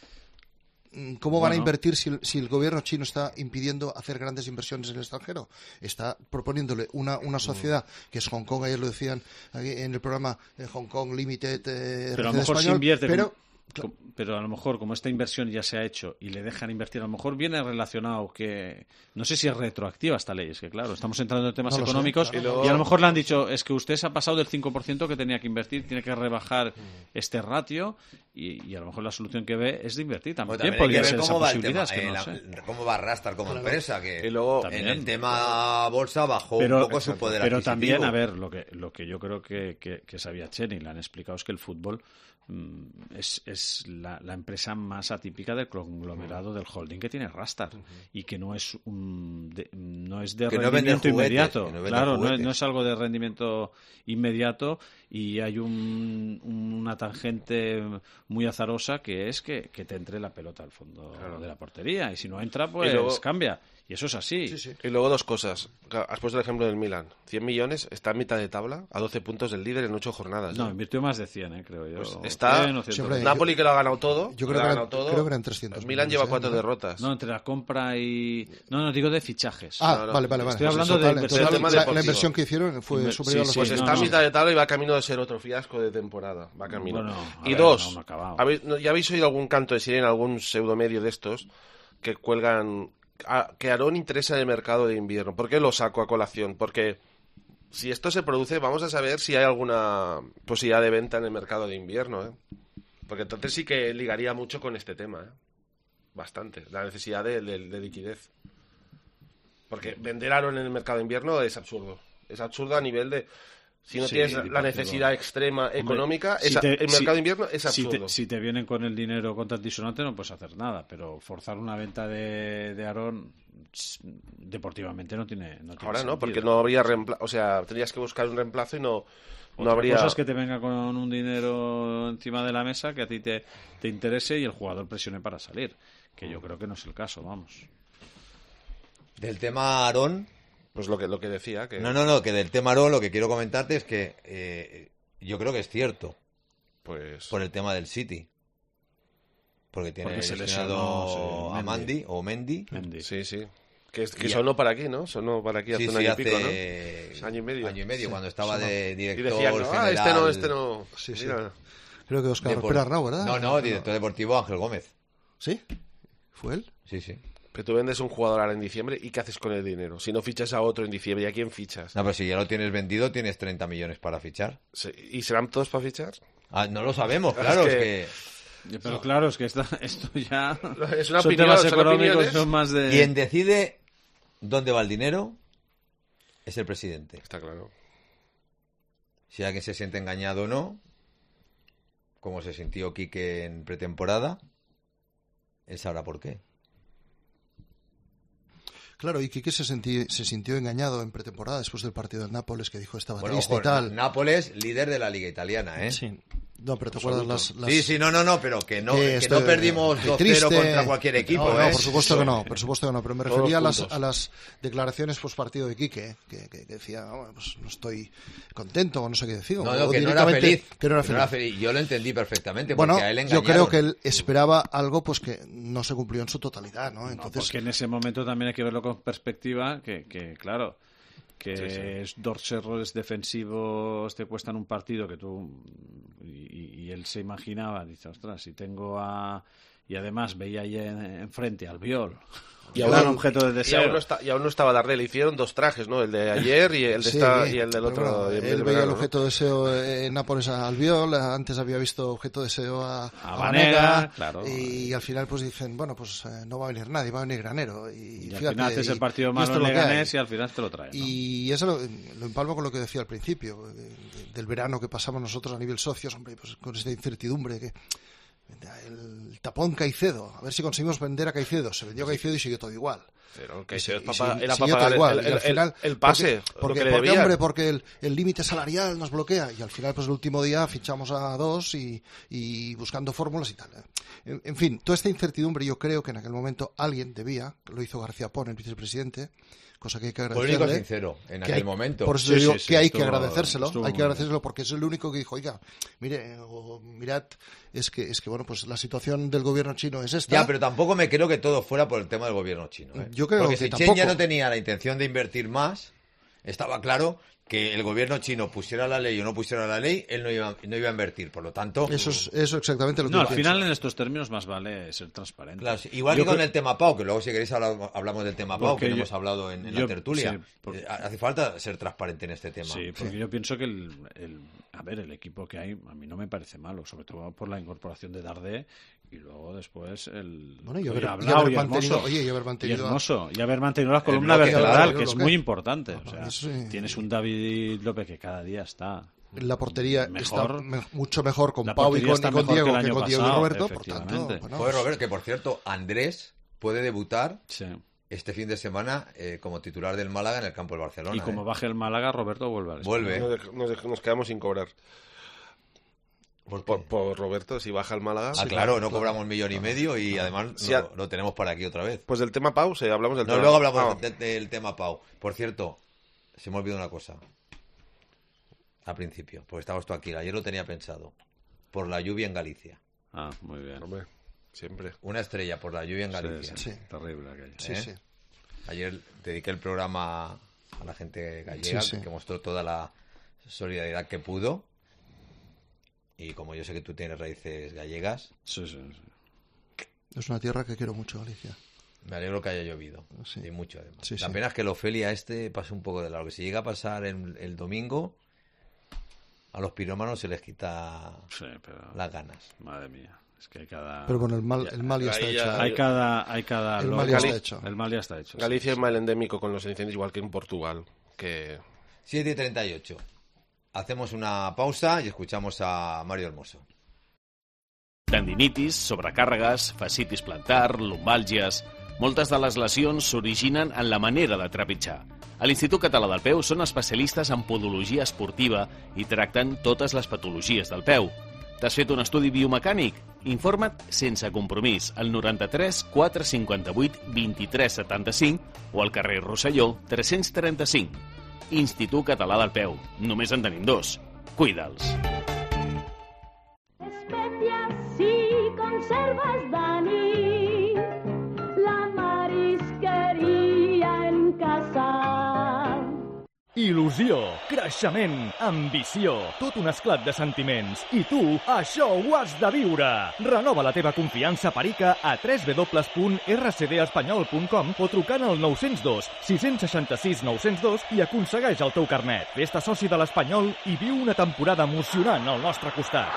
Speaker 12: ¿Cómo van a invertir si el gobierno chino está impidiendo hacer grandes inversiones en el extranjero? Está proponiéndole una sociedad que es Hong Kong, ayer lo decían en el programa Hong Kong Limited,
Speaker 10: pero a lo mejor se invierte, pero a lo mejor como esta inversión ya se ha hecho y le dejan invertir, a lo mejor viene relacionado que no sé si es retroactiva esta ley, es que claro, estamos entrando en temas económicos, y a lo mejor le han dicho es que usted se ha pasado del 5% que tenía que invertir, tiene que rebajar este ratio, y a lo mejor la solución que ve es de invertir también podría ser esa posibilidad.
Speaker 2: ¿Cómo va a arrastrar como empresa? Que luego en el tema bolsa bajó un poco su poder
Speaker 10: pero
Speaker 2: adquisitivo.
Speaker 10: También, a ver, lo que yo creo que sabía Chen y le han explicado es que el fútbol es la empresa más atípica del conglomerado del holding que tiene Rastar, y que no es de rendimiento inmediato. Claro, no es algo de rendimiento inmediato, y hay una tangente muy azarosa que es que te entre la pelota al fondo de la portería, y si no entra pues luego cambia. Y eso es así.
Speaker 11: Sí. Y luego 2 cosas. Has puesto el ejemplo del Milan. 100 millones, está en mitad de tabla, a 12 puntos del líder en 8 jornadas.
Speaker 10: No, invirtió más de 100, creo yo.
Speaker 11: Pues está Napoli, que lo ha ganado todo.
Speaker 12: Yo creo que eran 300.
Speaker 11: Milan lleva 4 derrotas.
Speaker 10: No, entre la compra y... No, digo de fichajes.
Speaker 12: Vale.
Speaker 10: Estoy hablando de inversión.
Speaker 12: La inversión que hicieron fue superior a los...
Speaker 11: Pues está en mitad de tabla y va camino de ser otro fiasco de temporada. Va camino. Y 2, ¿ya habéis oído algún canto de sirena, algún pseudomedio de estos que cuelgan... que Aarón interesa en el mercado de invierno? ¿Por qué lo saco a colación? Porque si esto se produce, vamos a saber si hay alguna posibilidad de venta en el mercado de invierno, porque entonces sí que ligaría mucho con este tema, bastante, la necesidad de liquidez. Porque vender a Aarón en el mercado de invierno es absurdo a nivel de... Si no tienes la necesidad extrema económica, el mercado de invierno es absurdo.
Speaker 10: Si te vienen con el dinero contra el disonante no puedes hacer nada, pero forzar una venta de Aarón deportivamente no tiene
Speaker 11: ahora
Speaker 10: sentido.
Speaker 11: No, porque no habría reemplazo, o sea, tendrías que buscar un reemplazo y no habría...
Speaker 10: Otra cosa es que te venga con un dinero encima de la mesa que a ti te interese y el jugador presione para salir, que yo creo que no es el caso, vamos.
Speaker 2: Del tema Aarón...
Speaker 11: Pues lo que decía que...
Speaker 2: No, que del tema Aarón lo que quiero comentarte es que yo creo que es cierto.
Speaker 11: Pues...
Speaker 2: Por el tema del City. Porque tiene lesionado a Mendy.
Speaker 11: Sí. Que sonó para aquí, ¿no? Sonó para aquí hace un año y pico, ¿no?
Speaker 2: Año y medio, cuando estaba de director
Speaker 11: y decían,
Speaker 2: general...
Speaker 11: este no...
Speaker 12: Sí. Creo que Óscar Pérez Arnau, ¿verdad?
Speaker 2: No, director deportivo Ángel Gómez.
Speaker 12: ¿Sí? ¿Fue él?
Speaker 2: Sí.
Speaker 11: Pero tú vendes un jugador ahora en diciembre, ¿y qué haces con el dinero? Si no fichas a otro en diciembre, ¿y a quién fichas?
Speaker 2: No, pero si ya lo tienes vendido, tienes 30 millones para fichar.
Speaker 11: ¿Y serán todos para fichar?
Speaker 2: No lo sabemos, claro, es que...
Speaker 10: Pero claro, es que esto ya...
Speaker 11: Es una
Speaker 10: son
Speaker 11: opinión,
Speaker 10: temas económicos, son más de...
Speaker 2: Quien decide dónde va el dinero es el presidente.
Speaker 11: Está claro.
Speaker 2: Si alguien se siente engañado o no, como se sintió Quique en pretemporada, él sabrá por qué.
Speaker 12: Claro, y Quique se sintió engañado en pretemporada después del partido del Nápoles, que dijo estaba triste y tal.
Speaker 2: Nápoles, líder de la Liga Italiana, ¿eh?
Speaker 12: Sí. No, pero te acuerdas las...
Speaker 2: Sí, no, pero que no perdimos 2-0 contra cualquier equipo.
Speaker 12: No, por supuesto que no, pero me refería a las declaraciones post partido de Quique, que decía, pues no estoy contento, o no sé qué decir.
Speaker 2: Que no era feliz. Que no era feliz. Yo lo entendí perfectamente, porque a él engañaron.
Speaker 12: Yo creo que él esperaba algo pues que no se cumplió en su totalidad, ¿no? Entonces...
Speaker 10: porque en ese momento también hay que verlo con perspectiva, que claro... que dos errores defensivos te cuestan un partido que tú y él se imaginaba, dice, ostras, si tengo y además veía ahí enfrente al Albiol y aún objeto de deseo
Speaker 11: y aún no estaba Darder, le hicieron 2 trajes, ¿no? El de ayer y el de y el del otro.
Speaker 12: Bueno, él veía el objeto de deseo en Nápoles a Albiol, antes había visto objeto de deseo a
Speaker 10: Banega, claro.
Speaker 12: Y al final pues dicen, bueno, pues no va a venir nadie, va a venir Granero. Y
Speaker 10: fíjate,
Speaker 12: al final
Speaker 10: haces el partido malo en Leganés y al final te lo traes, ¿no?
Speaker 12: Y eso lo empalmo con lo que decía al principio, del verano que pasamos nosotros a nivel socios, hombre, pues con esta incertidumbre que... El tapón Caicedo, a ver si conseguimos vender a Caicedo. Se vendió Caicedo y siguió todo igual.
Speaker 11: Pero Caicedo era para pagar el pase,
Speaker 12: porque el límite salarial nos bloquea, y al final pues el último día fichamos a 2 y buscando fórmulas y tal. En fin, toda esta incertidumbre, yo creo que en aquel momento alguien debía, lo hizo García Pon, el vicepresidente, cosa que hay que agradecerle.
Speaker 2: Público sincero, en aquel momento.
Speaker 12: Por eso digo que hay que agradecérselo, porque es el único que dijo, oiga, mirad, es que bueno, pues la situación del gobierno chino es esta.
Speaker 2: Ya, pero tampoco me creo que todo fuera por el tema del gobierno chino.
Speaker 12: Yo creo
Speaker 2: porque
Speaker 12: que
Speaker 2: si
Speaker 12: tampoco.
Speaker 2: Chen ya no tenía la intención de invertir más, estaba claro que el gobierno chino pusiera la ley o no pusiera la ley, él no iba a invertir, por lo tanto...
Speaker 12: Eso es exactamente lo que
Speaker 10: al final en estos términos más vale ser transparente.
Speaker 2: Claro, igual que con el tema Pau, que luego si queréis hablamos del tema Pau, que no hemos hablado en la tertulia. Hace falta ser transparente en este tema.
Speaker 10: Sí, porque yo pienso que el equipo que hay a mí no me parece malo, sobre todo por la incorporación de Darder y luego después
Speaker 12: y haber
Speaker 10: mantenido la columna vertebral, que es muy importante. Tienes un David López que cada día está...
Speaker 12: La portería
Speaker 10: mejor,
Speaker 12: está mucho mejor con Pau y con Diego que con Diego y Roberto, por tanto...
Speaker 2: Roberto, que por cierto, Andrés puede debutar este fin de semana como titular del Málaga en el campo del Barcelona.
Speaker 10: Y como baje el Málaga, Roberto vuelve.
Speaker 11: Nos quedamos sin cobrar. Por Roberto, si baja el Málaga...
Speaker 2: Claro, no cobramos 1,5 millones y además lo tenemos para aquí otra vez.
Speaker 11: Pues del tema Pau, hablamos del tema...
Speaker 2: Luego hablamos del tema Pau. Por cierto, se me olvidó una cosa. Al principio, porque estabas tú aquí. Ayer lo tenía pensado. Por la lluvia en Galicia.
Speaker 10: Muy bien.
Speaker 11: Hombre, siempre.
Speaker 2: Una estrella por la lluvia en Galicia.
Speaker 10: Sí. Terrible aquello.
Speaker 12: Sí.
Speaker 2: Ayer dediqué el programa a la gente gallega, que mostró toda la solidaridad que pudo. Y como yo sé que tú tienes raíces gallegas...
Speaker 10: Sí.
Speaker 12: Es una tierra que quiero mucho, Galicia.
Speaker 2: Me alegro que haya llovido. Y mucho, además.
Speaker 12: Sí.
Speaker 2: La pena es que el Ofelia pase un poco de largo. Que si llega a pasar el domingo, a los pirómanos se les quita las ganas.
Speaker 10: Madre mía. Es que hay cada...
Speaker 12: Pero bueno, el mal ya está hecho.
Speaker 10: Hay cada...
Speaker 12: El mal ya está hecho.
Speaker 10: El mal ya está hecho.
Speaker 11: Galicia es mal endémico con los incendios, igual que en Portugal.
Speaker 2: 7:38. Hacemos una pausa y escuchamos a Mario Hermoso.
Speaker 13: Tendinitis, sobrecàrregues, fascitis plantar, lumbàlgies... Moltes de les lesions s'originen en la manera de trepitjar. A l'Institut Català del Peu són especialistes en podologia esportiva i tracten totes les patologies del peu. T'has fet un estudi biomecànic? Informa't sense compromís al 93 458 23 75 o al carrer Rosselló 335. Institut Català del Peu. Només en tenim 2. Cuida'ls.
Speaker 4: Especias y conservas Dani, la marisqueria en casa.
Speaker 3: Il·lusió, creixement, ambició, tot un esclat de sentiments. I tu, això ho has de viure. Renova la teva confiança perica a www.rcdespanyol.com o trucant al 902 666 902 i aconsegueix el teu carnet. Fes-te soci de l'Espanyol i viu una temporada emocionant al nostre costat.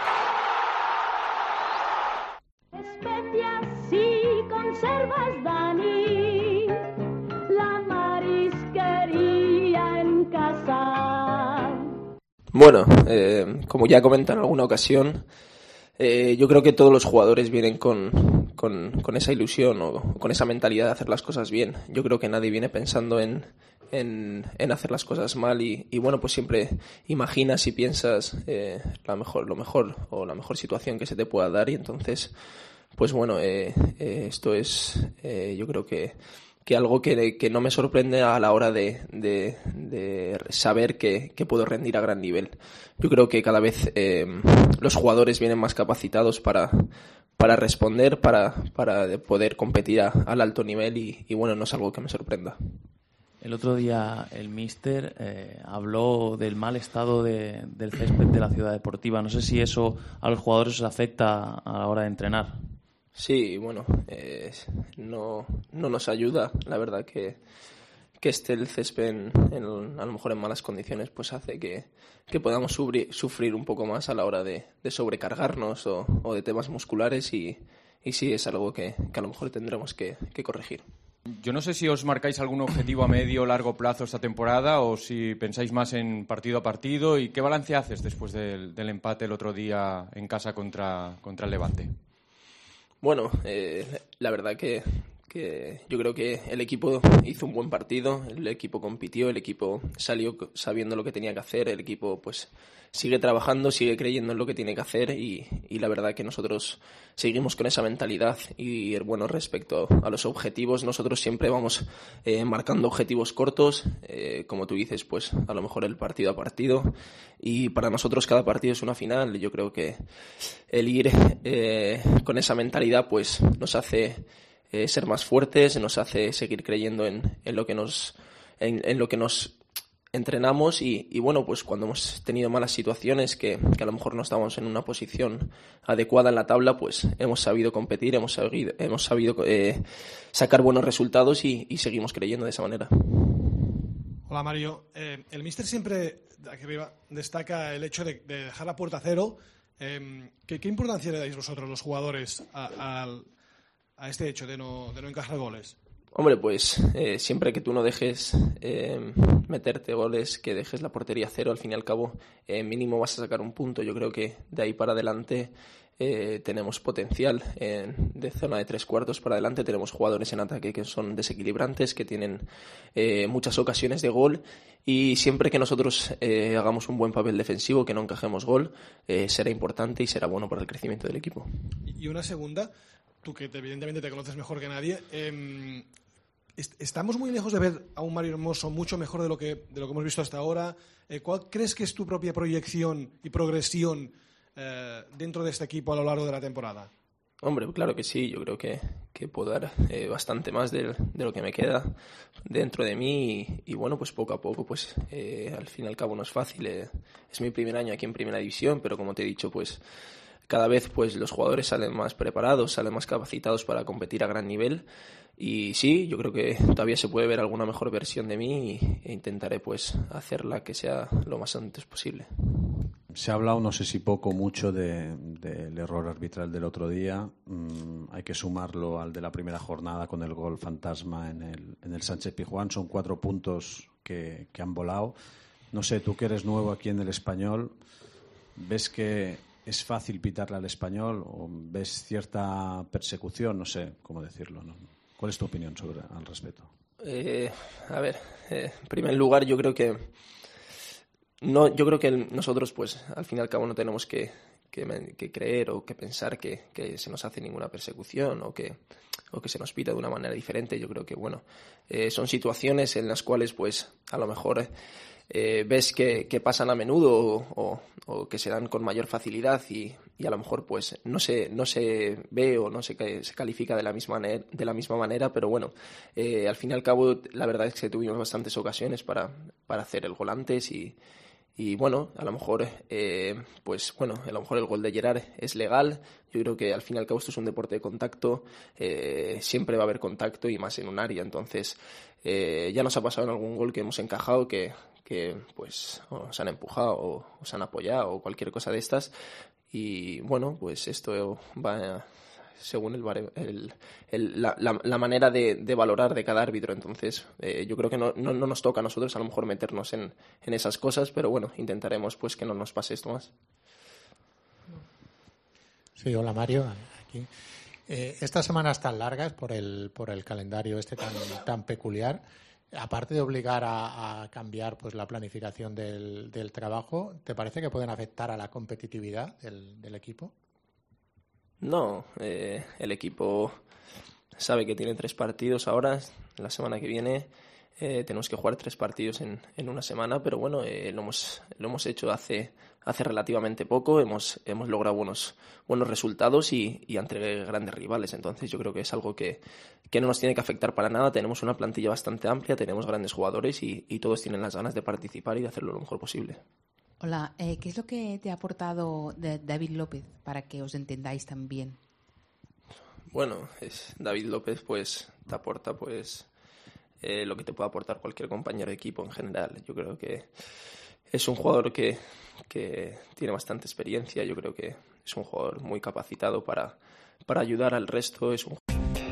Speaker 4: Especias y conservas Dani, la marisqueria en casa.
Speaker 14: Bueno, como ya comenté en alguna ocasión, yo creo que todos los jugadores vienen con esa ilusión o con esa mentalidad de hacer las cosas bien. Yo creo que nadie viene pensando en en hacer las cosas mal y bueno, pues siempre imaginas y piensas lo mejor o la mejor situación que se te pueda dar y entonces pues bueno, esto es yo creo que algo que no me sorprende a la hora de saber que puedo rendir a gran nivel. Yo creo que cada vez los jugadores vienen más capacitados para responder, para poder competir al alto nivel y bueno, no es algo que me sorprenda.
Speaker 15: El otro día el míster habló del mal estado del césped de la ciudad deportiva. No sé si eso a los jugadores les afecta a la hora de entrenar.
Speaker 14: Sí, bueno, no nos ayuda, la verdad que esté el césped a lo mejor en malas condiciones, pues hace que podamos sufrir un poco más a la hora de sobrecargarnos o de temas musculares y sí es algo que a lo mejor tendremos que corregir.
Speaker 16: Yo no sé si os marcáis algún objetivo a medio o largo plazo esta temporada o si pensáis más en partido a partido y qué balance haces después del empate el otro día en casa contra el Levante.
Speaker 14: Bueno, la verdad que yo creo que el equipo hizo un buen partido, el equipo compitió, el equipo salió sabiendo lo que tenía que hacer, el equipo pues sigue trabajando, sigue creyendo en lo que tiene que hacer y la verdad que nosotros seguimos con esa mentalidad y bueno, respecto a los objetivos, nosotros siempre vamos marcando objetivos cortos, como tú dices, pues a lo mejor el partido a partido y para nosotros cada partido es una final. Yo creo que el ir con esa mentalidad pues nos hace ser más fuertes, nos hace seguir creyendo en lo que nos entrenamos y bueno, pues cuando hemos tenido malas situaciones que a lo mejor no estábamos en una posición adecuada en la tabla, pues hemos sabido competir, hemos sabido sacar buenos resultados y seguimos creyendo de esa manera.
Speaker 17: Hola Mario, el míster siempre aquí arriba destaca el hecho de dejar la puerta a cero. ¿Qué importancia le dais vosotros los jugadores a este hecho de no encajar goles?
Speaker 14: Hombre, pues siempre que tú no dejes meterte goles, que dejes la portería cero, al fin y al cabo mínimo vas a sacar un punto. Yo creo que de ahí para adelante tenemos potencial. De zona de 3/4 para adelante tenemos jugadores en ataque que son desequilibrantes, que tienen muchas ocasiones de gol y siempre que nosotros hagamos un buen papel defensivo, que no encajemos gol, será importante y será bueno para el crecimiento del equipo.
Speaker 17: Y una segunda, tú que evidentemente te conoces mejor que nadie, ¿estamos muy lejos de ver a un Mario Hermoso mucho mejor de lo que hemos visto hasta ahora? ¿Cuál crees que es tu propia proyección y progresión dentro de este equipo a lo largo de la temporada?
Speaker 14: Hombre, claro que sí. Yo creo que puedo dar bastante más de lo que me queda dentro de mí y bueno, pues poco a poco, pues al fin y al cabo no es fácil. Es mi primer año aquí en Primera División, pero como te he dicho, pues cada vez pues los jugadores salen más preparados, salen más capacitados para competir a gran nivel y sí, yo creo que todavía se puede ver alguna mejor versión de mí e intentaré pues hacerla que sea lo más antes posible.
Speaker 10: Se ha hablado, no sé si poco o mucho, del error arbitral del otro día. Hay que sumarlo al de la primera jornada con el gol fantasma en el Sánchez Pizjuán. Son 4 puntos que han volado. No sé, tú que eres nuevo aquí en el Español, ¿ves que es fácil pitarle al Español o ves cierta persecución? No sé cómo decirlo, ¿no? ¿Cuál es tu opinión al respecto?
Speaker 14: A ver, en primer lugar yo creo que nosotros pues al fin y al cabo no tenemos que creer o que pensar que se nos hace ninguna persecución o que se nos pita de una manera diferente. Yo creo que bueno, son situaciones en las cuales pues a lo mejor ves que pasan a menudo o que se dan con mayor facilidad y a lo mejor pues no se ve o no se califica de la misma manera, pero bueno, al fin y al cabo la verdad es que tuvimos bastantes ocasiones para hacer el gol antes y bueno, a lo mejor pues bueno, a lo mejor el gol de Gerard es legal. Yo creo que al fin y al cabo esto es un deporte de contacto, siempre va a haber contacto y más en un área, entonces ya nos ha pasado en algún gol que hemos encajado que pues os han empujado o os han apoyado o cualquier cosa de estas y bueno, pues esto va según la manera de valorar de cada árbitro. Entonces yo creo que no nos toca a nosotros a lo mejor meternos en esas cosas, pero bueno, intentaremos pues que no nos pase esto más.
Speaker 18: Sí, hola Mario, aquí. Estas semanas tan largas por el calendario tan peculiar, aparte de obligar a cambiar pues la planificación del trabajo, ¿te parece que pueden afectar a la competitividad del equipo?
Speaker 14: No, el equipo sabe que tiene 3 partidos ahora, la semana que viene tenemos que jugar 3 partidos en una semana, pero bueno, lo hemos hecho hace relativamente poco, hemos logrado buenos resultados y ante grandes rivales, entonces yo creo que es algo que no nos tiene que afectar para nada. Tenemos una plantilla bastante amplia, tenemos grandes jugadores y todos tienen las ganas de participar y de hacerlo lo mejor posible.
Speaker 19: Hola, ¿qué es lo que te ha aportado David López para que os entendáis tan bien?
Speaker 14: Bueno, David López pues te aporta pues lo que te puede aportar cualquier compañero de equipo en general. Yo creo que es un jugador que tiene bastante experiencia. Yo creo que es un jugador muy capacitado para ayudar al resto. Es un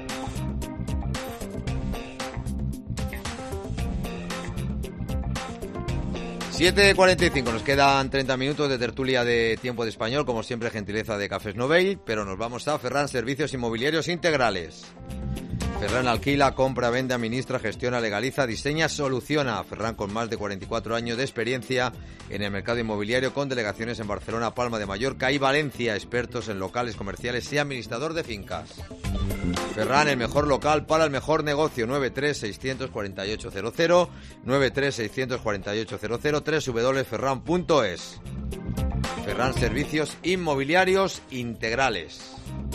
Speaker 2: 7:45, nos quedan 30 minutos de tertulia de Tiempo de Español, como siempre gentileza de Cafés Novell, pero nos vamos a Ferran Servicios Inmobiliarios Integrales. Ferran alquila, compra, vende, administra, gestiona, legaliza, diseña, soluciona. Ferran con más de 44 años de experiencia en el mercado inmobiliario, con delegaciones en Barcelona, Palma de Mallorca y Valencia, expertos en locales comerciales y administrador de fincas. Ferran, el mejor local para el mejor negocio. 93-648-00, 93-648-00, www.ferran.es. Ferran Servicios Inmobiliarios Integrales.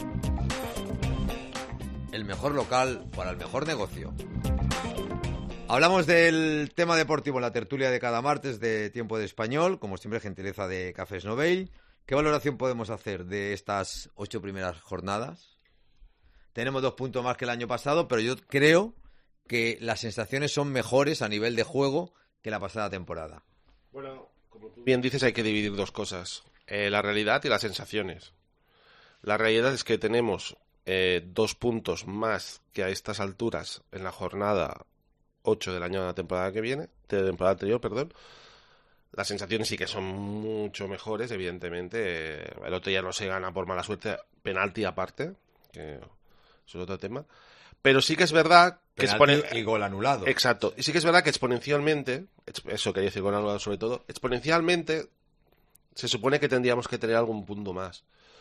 Speaker 2: El mejor local para el mejor negocio. Hablamos del tema deportivo en la tertulia de cada martes de Tiempo de Español, como siempre gentileza de Cafés Novell. ¿Qué valoración podemos hacer de estas 8 primeras jornadas? Tenemos 2 puntos más que el año pasado, pero yo creo que las sensaciones son mejores a nivel de juego que la pasada temporada.
Speaker 11: Bueno, como tú bien dices, hay que dividir 2 cosas. La realidad y las sensaciones. La realidad es que tenemos 2 puntos más que a estas alturas en la jornada 8 del año de la temporada que viene, de la temporada anterior, perdón. Las sensaciones sí que son mucho mejores, evidentemente. El otro día no se gana por mala suerte, penalti aparte, que es otro tema. Pero sí que es verdad que
Speaker 2: y gol anulado.
Speaker 11: Exacto. Y sí que es verdad que exponencialmente, eso quería decir, gol anulado sobre todo, exponencialmente se supone que tendríamos que tener algún punto más.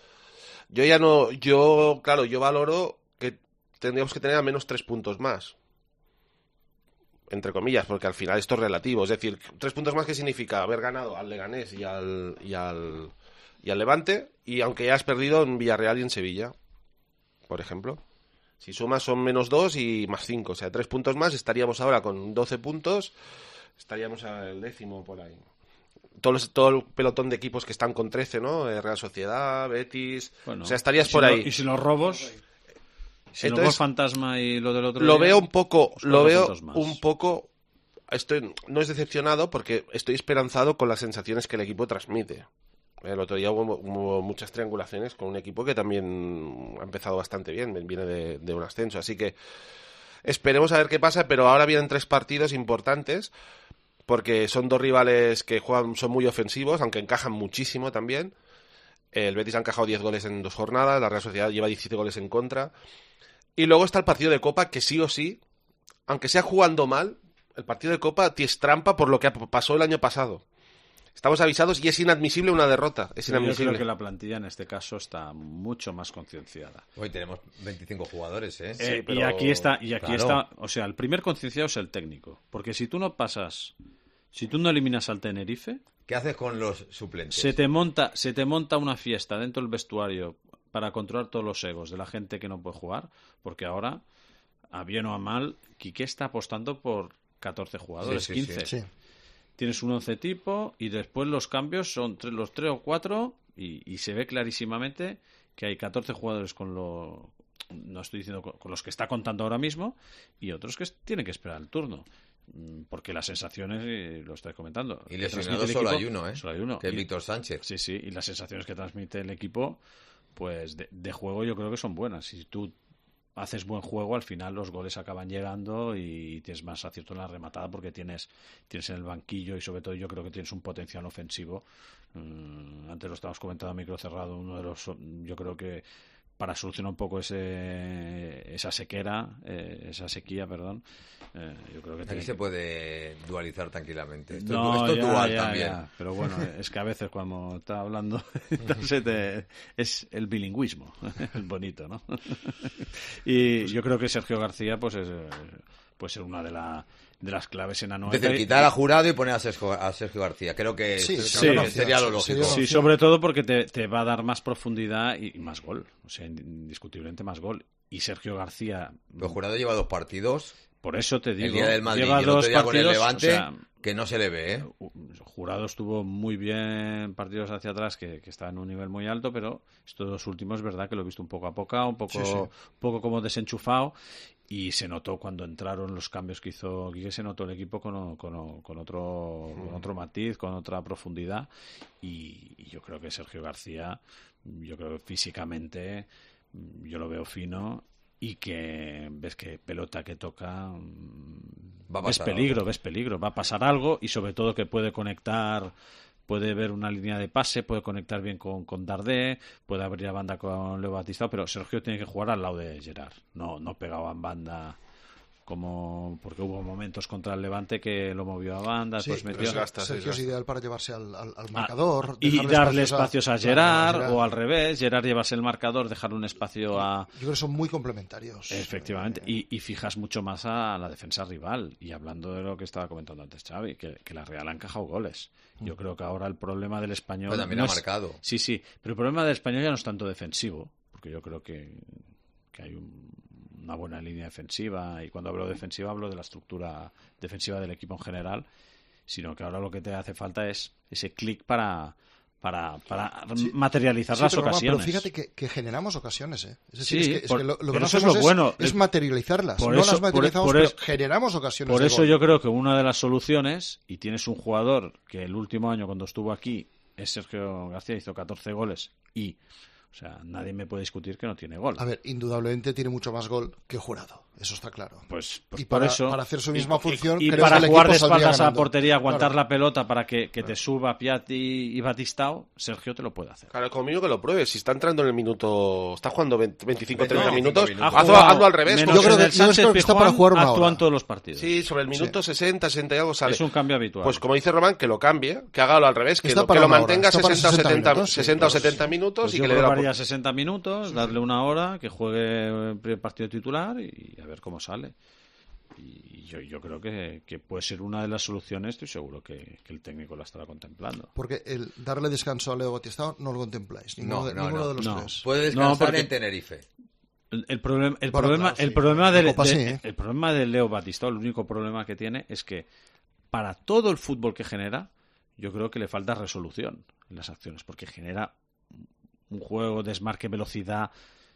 Speaker 11: Yo valoro que tendríamos que tener al menos 3 puntos más. Entre comillas, porque al final esto es relativo. Es decir, 3 puntos más, ¿qué significa? Haber ganado al Leganés y al Levante, y aunque ya has perdido en Villarreal y en Sevilla, por ejemplo. Si sumas son menos 2 y más 5. O sea, 3 puntos más, estaríamos ahora con 12 puntos, estaríamos al 10º por ahí. Todo el pelotón de equipos que están con 13, ¿no? Real Sociedad, Betis... Bueno, o sea, estarías por ahí.
Speaker 10: ¿Y si los robos? Si
Speaker 11: entonces,
Speaker 10: los fantasma y lo del otro
Speaker 11: lo
Speaker 10: día,
Speaker 11: veo un poco...
Speaker 10: pues
Speaker 11: Lo veo un poco... No es decepcionado porque estoy esperanzado con las sensaciones que el equipo transmite. El otro día hubo muchas triangulaciones con un equipo que también ha empezado bastante bien. Viene de un ascenso. Así que esperemos a ver qué pasa, pero ahora vienen 3 partidos importantes, porque son 2 rivales que son muy ofensivos, aunque encajan muchísimo también. El Betis ha encajado 10 goles en 2 jornadas, la Real Sociedad lleva 17 goles en contra. Y luego está el partido de Copa, que sí o sí, aunque sea jugando mal, el partido de Copa es trampa por lo que pasó el año pasado. Estamos avisados y es inadmisible una derrota. Es inadmisible.
Speaker 10: Yo creo que la plantilla en este caso está mucho más concienciada.
Speaker 2: Hoy tenemos 25 jugadores, ¿eh?
Speaker 10: Sí, pero... Y aquí está, o sea, el primer concienciado es el técnico. Porque si tú no eliminas al Tenerife...
Speaker 2: ¿Qué haces con los suplentes?
Speaker 10: Se te monta una fiesta dentro del vestuario para controlar todos los egos de la gente que no puede jugar, porque ahora, a bien o a mal, Quique está apostando por 14 jugadores, 15. Sí. Tienes un 11 tipo y después los cambios son los 3 o 4 y se ve clarísimamente que hay 14 jugadores no estoy diciendo con los que está contando ahora mismo, y otros que tienen que esperar el turno. Porque las sensaciones, lo estáis comentando.
Speaker 2: Y lesionado solo hay uno,
Speaker 10: Solo hay uno.
Speaker 2: Que es Víctor Sánchez.
Speaker 10: Sí, y las sensaciones que transmite el equipo, pues de juego yo creo que son buenas. Si tú haces buen juego, al final los goles acaban llegando y tienes más acierto en la rematada porque tienes en el banquillo, y sobre todo yo creo que tienes un potencial ofensivo. Antes lo estábamos comentando a micro cerrado, uno de los, yo creo que para solucionar un poco esa sequía, yo creo que
Speaker 2: aquí se puede dualizar tranquilamente. Esto
Speaker 10: no,
Speaker 2: es dual también.
Speaker 10: Pero bueno, es que a veces cuando está hablando es el bilingüismo, el bonito, ¿no? Y yo creo que Sergio García puede ser una de las claves en Anoeta.
Speaker 2: Es decir, quitar a Jurado y poner a Sergio García. Creo que sería lo lógico.
Speaker 10: Sí, sobre todo porque te va a dar más profundidad y más gol. O sea, indiscutiblemente más gol. Y Sergio García...
Speaker 2: Pero Jurado lleva 2 partidos.
Speaker 10: Por eso te digo...
Speaker 2: El día del Madrid
Speaker 10: lleva
Speaker 2: y el otro
Speaker 10: 2
Speaker 2: día
Speaker 10: partidos,
Speaker 2: con el Levante,
Speaker 10: o sea,
Speaker 2: que no se le ve, ¿eh?
Speaker 10: Jurado estuvo muy bien partidos hacia atrás, que está en un nivel muy alto, pero estos 2 últimos es verdad que lo he visto un poco a poco, un poco como desenchufado. Y se notó cuando entraron los cambios que hizo Quique, se notó el equipo con otro matiz, con otra profundidad. Y yo creo que Sergio García, yo creo que físicamente, yo lo veo fino. Y que ves que pelota que toca, ves peligro, va a pasar algo. Y sobre todo que puede conectar, puede ver una línea de pase, puede conectar bien con Dardé, puede abrir la banda con Leo Batistao, pero Sergio tiene que jugar al lado de Gerard, no pegado en banda, porque hubo momentos contra el Levante que lo movió a banda,
Speaker 12: sí,
Speaker 10: pues metió...
Speaker 12: Sergio es ideal para llevarse al marcador.
Speaker 10: Y darle espacios a Gerard, o al revés, Gerard llevarse el marcador, dejarle un espacio a...
Speaker 12: Yo creo que son muy complementarios.
Speaker 10: Efectivamente, y fijas mucho más a la defensa rival. Y hablando de lo que estaba comentando antes Xavi, que la Real ha encajado goles. Yo creo que ahora el problema del Español...
Speaker 2: Pues también ha marcado.
Speaker 10: Sí, pero el problema del Español ya no es tanto defensivo, porque yo creo que hay una buena línea defensiva, y cuando hablo de defensiva hablo de la estructura defensiva del equipo en general, sino que ahora lo que te hace falta es ese clic para materializar las ocasiones.
Speaker 12: Pero fíjate que generamos ocasiones, ¿eh? Es
Speaker 10: decir,
Speaker 12: es que lo que no hacemos es materializarlas. No las materializamos, pero generamos ocasiones.
Speaker 10: Por eso yo creo que una de las soluciones, y tienes un jugador que el último año cuando estuvo aquí, es Sergio García, hizo 14 goles y... O sea, nadie me puede discutir que no tiene gol.
Speaker 12: A ver, indudablemente tiene mucho más gol que Jurado. Eso está claro.
Speaker 10: Pues
Speaker 12: y
Speaker 10: por eso,
Speaker 12: para hacer su misma función...
Speaker 10: Y para jugar de espaldas a la portería, aguantar la pelota para que te suba Piatti y Batistao, Sergio te lo puede hacer.
Speaker 11: Claro, conmigo que lo pruebes. Si está entrando en el minuto... Está jugando 25-30 minutos, hazlo al revés.
Speaker 10: Yo creo que está para jugar una hora. En todos los partidos.
Speaker 11: Sí, sobre el minuto 60 y algo sale.
Speaker 10: Es un cambio habitual.
Speaker 11: Pues como dice Román, que lo cambie, que haga lo al revés, que lo mantenga 60 o 70 minutos y que le dé la
Speaker 10: 60 minutos, darle una hora, que juegue el primer partido titular y a ver cómo sale. Y yo creo que puede ser una de las soluciones, estoy seguro que el técnico la estará contemplando.
Speaker 12: Porque el darle descanso a Leo Batistao no lo contempláis, ninguno de los tres.
Speaker 2: Puede descansar en Tenerife.
Speaker 10: El problema de Leo Batistao, el único problema que tiene es que para todo el fútbol que genera, yo creo que le falta resolución en las acciones, porque genera un juego, desmarque, velocidad.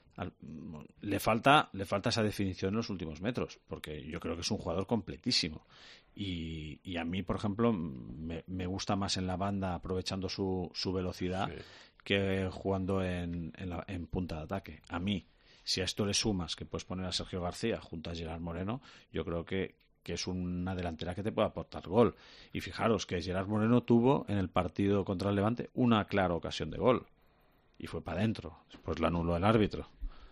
Speaker 10: Le falta esa definición en los últimos metros, porque yo creo que es un jugador completísimo. Y a mí, por ejemplo, me gusta más en la banda aprovechando su velocidad que jugando en punta de ataque. A mí, si a esto le sumas que puedes poner a Sergio García junto a Gerard Moreno, yo creo que es una delantera que te puede aportar gol. Y fijaros que Gerard Moreno tuvo en el partido contra el Levante una clara ocasión de gol. Y fue para adentro. Después la anuló el árbitro.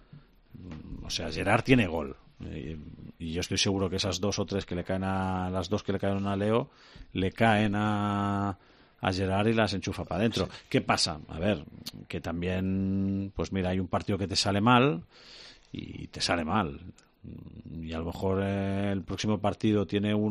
Speaker 10: O sea, Gerard tiene gol. Y yo estoy seguro que esas 2 o 3 que le caen las 2 que le caen a Leo, le caen a Gerard y las enchufa para adentro. Sí. ¿Qué pasa? A ver, que también, pues mira, hay un partido que te sale mal y te sale mal. Y a lo mejor el próximo partido tiene un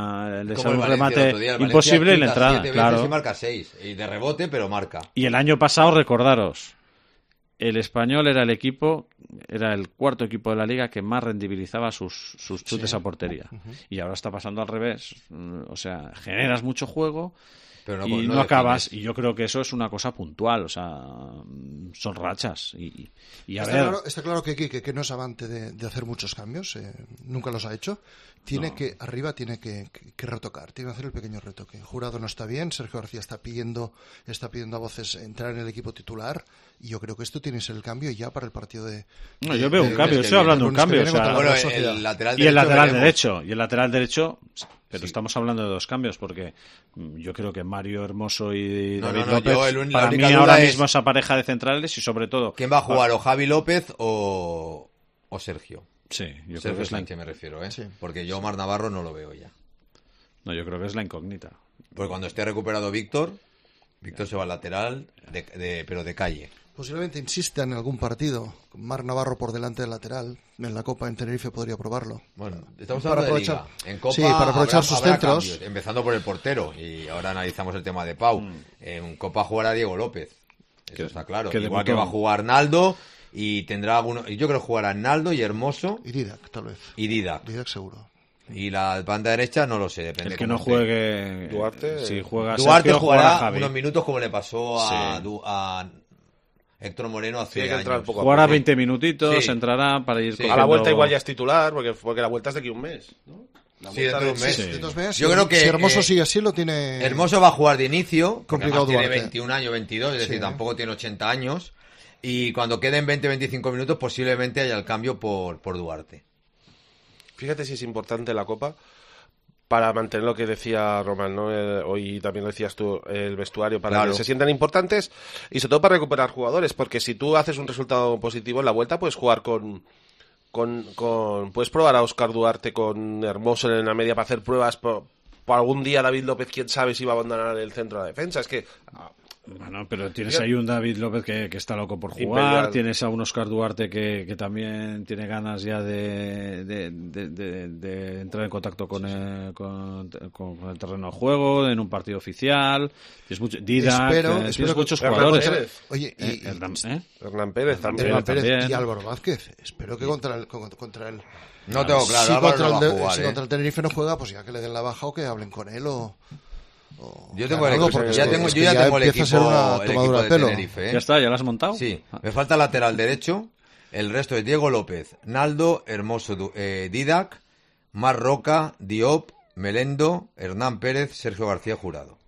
Speaker 10: remate imposible y la entrada, claro.
Speaker 2: Y marca 6 y de rebote, pero marca.
Speaker 10: Y el año pasado, recordaros, el Español era el cuarto equipo de la liga que más rendibilizaba sus chutes a portería. Y ahora está pasando al revés. O sea, generas mucho juego, pero no acabas. Y yo creo que eso es una cosa puntual. O sea, son rachas.
Speaker 12: Está claro que Quique, que no es amante de hacer muchos cambios, nunca los ha hecho. Arriba tiene que retocar, tiene que hacer el pequeño retoque. Jurado no está bien, Sergio García está pidiendo a voces entrar en el equipo titular Y yo creo que esto tiene que ser el cambio ya para el partido de...
Speaker 10: No, yo veo un cambio, estoy hablando de un cambio. O sea,
Speaker 2: bueno, el lateral
Speaker 10: derecho y el lateral derecho, pero estamos hablando de dos cambios, porque yo creo que Mario Hermoso y David López, para mí ahora mismo esa pareja de centrales y sobre todo...
Speaker 2: ¿Quién va a jugar, o Javi López o Sergio?
Speaker 10: Sí, yo
Speaker 2: Sergio
Speaker 10: creo que es
Speaker 2: Sánchez me refiero, ¿eh? Sí. Porque yo Omar Navarro no lo veo ya.
Speaker 10: No, yo creo que es la incógnita.
Speaker 2: Porque cuando esté recuperado Víctor se va al lateral, pero de calle.
Speaker 12: Posiblemente insista en algún partido, con Marc Navarro por delante del lateral. En la Copa en Tenerife podría probarlo.
Speaker 2: Bueno, estamos hablando de Liga. En Copa
Speaker 12: para aprovechar sus centros.
Speaker 2: Cambios, empezando por el portero. Y ahora analizamos el tema de Pau. En Copa jugará Diego López. Eso está claro. Igual que va a jugar Naldo y tendrá alguno. Yo creo que jugará Naldo y Hermoso.
Speaker 12: Y Didac, tal vez.
Speaker 2: Y Didac
Speaker 12: seguro.
Speaker 2: Y la banda derecha no lo sé, depende.
Speaker 10: El que no juegue
Speaker 11: Duarte.
Speaker 10: Si juega
Speaker 2: Duarte
Speaker 10: Sergio,
Speaker 2: jugará unos minutos como le pasó a Héctor Moreno hace años.
Speaker 10: Jugará 20 minutitos, entrará para ir
Speaker 11: cogiendo... A la vuelta igual ya es titular, porque la vuelta es de aquí un mes, ¿no?
Speaker 2: Sí, dentro de un mes.
Speaker 12: Sí. De 2 meses.
Speaker 2: Yo creo que
Speaker 12: si Hermoso sigue así, lo tiene...
Speaker 2: Hermoso va a jugar de inicio,
Speaker 12: complicado
Speaker 2: tiene 21 años, 22, es decir, tampoco tiene 80 años. Y cuando queden 20-25 minutos, posiblemente haya el cambio por Duarte.
Speaker 11: Fíjate si es importante la Copa para mantener lo que decía Román, ¿no? Hoy también lo decías tú, el vestuario, para que se sientan importantes y sobre todo para recuperar jugadores, porque si tú haces un resultado positivo en la vuelta, puedes jugar puedes probar a Óscar Duarte con Hermoso en la media para hacer pruebas. Por algún día David López, quién sabe si va a abandonar el centro de la defensa. Es que...
Speaker 10: Bueno, pero tienes ahí un David López que está loco por jugar, tienes a un Óscar Duarte que también tiene ganas ya de entrar en contacto con el terreno de juego, en un partido oficial. Tienes mucho, Didac, tienes muchos jugadores.
Speaker 12: Oye,
Speaker 11: Hernán Pérez también.
Speaker 12: Y Álvaro Vázquez. Espero que contra el
Speaker 2: no tengo claro, Álvaro no va a jugar,
Speaker 12: si contra el Tenerife no juega, pues ya que le den la baja o que hablen con él
Speaker 2: Yo tengo ya tengo el equipo de Tenerife, ¿eh?
Speaker 10: Ya está, ya lo has montado.
Speaker 2: Sí, me falta lateral derecho. El resto es Diego López, Naldo, Hermoso, Didac, Mar Roca, Diop, Melendo, Hernán Pérez, Sergio García Jurado.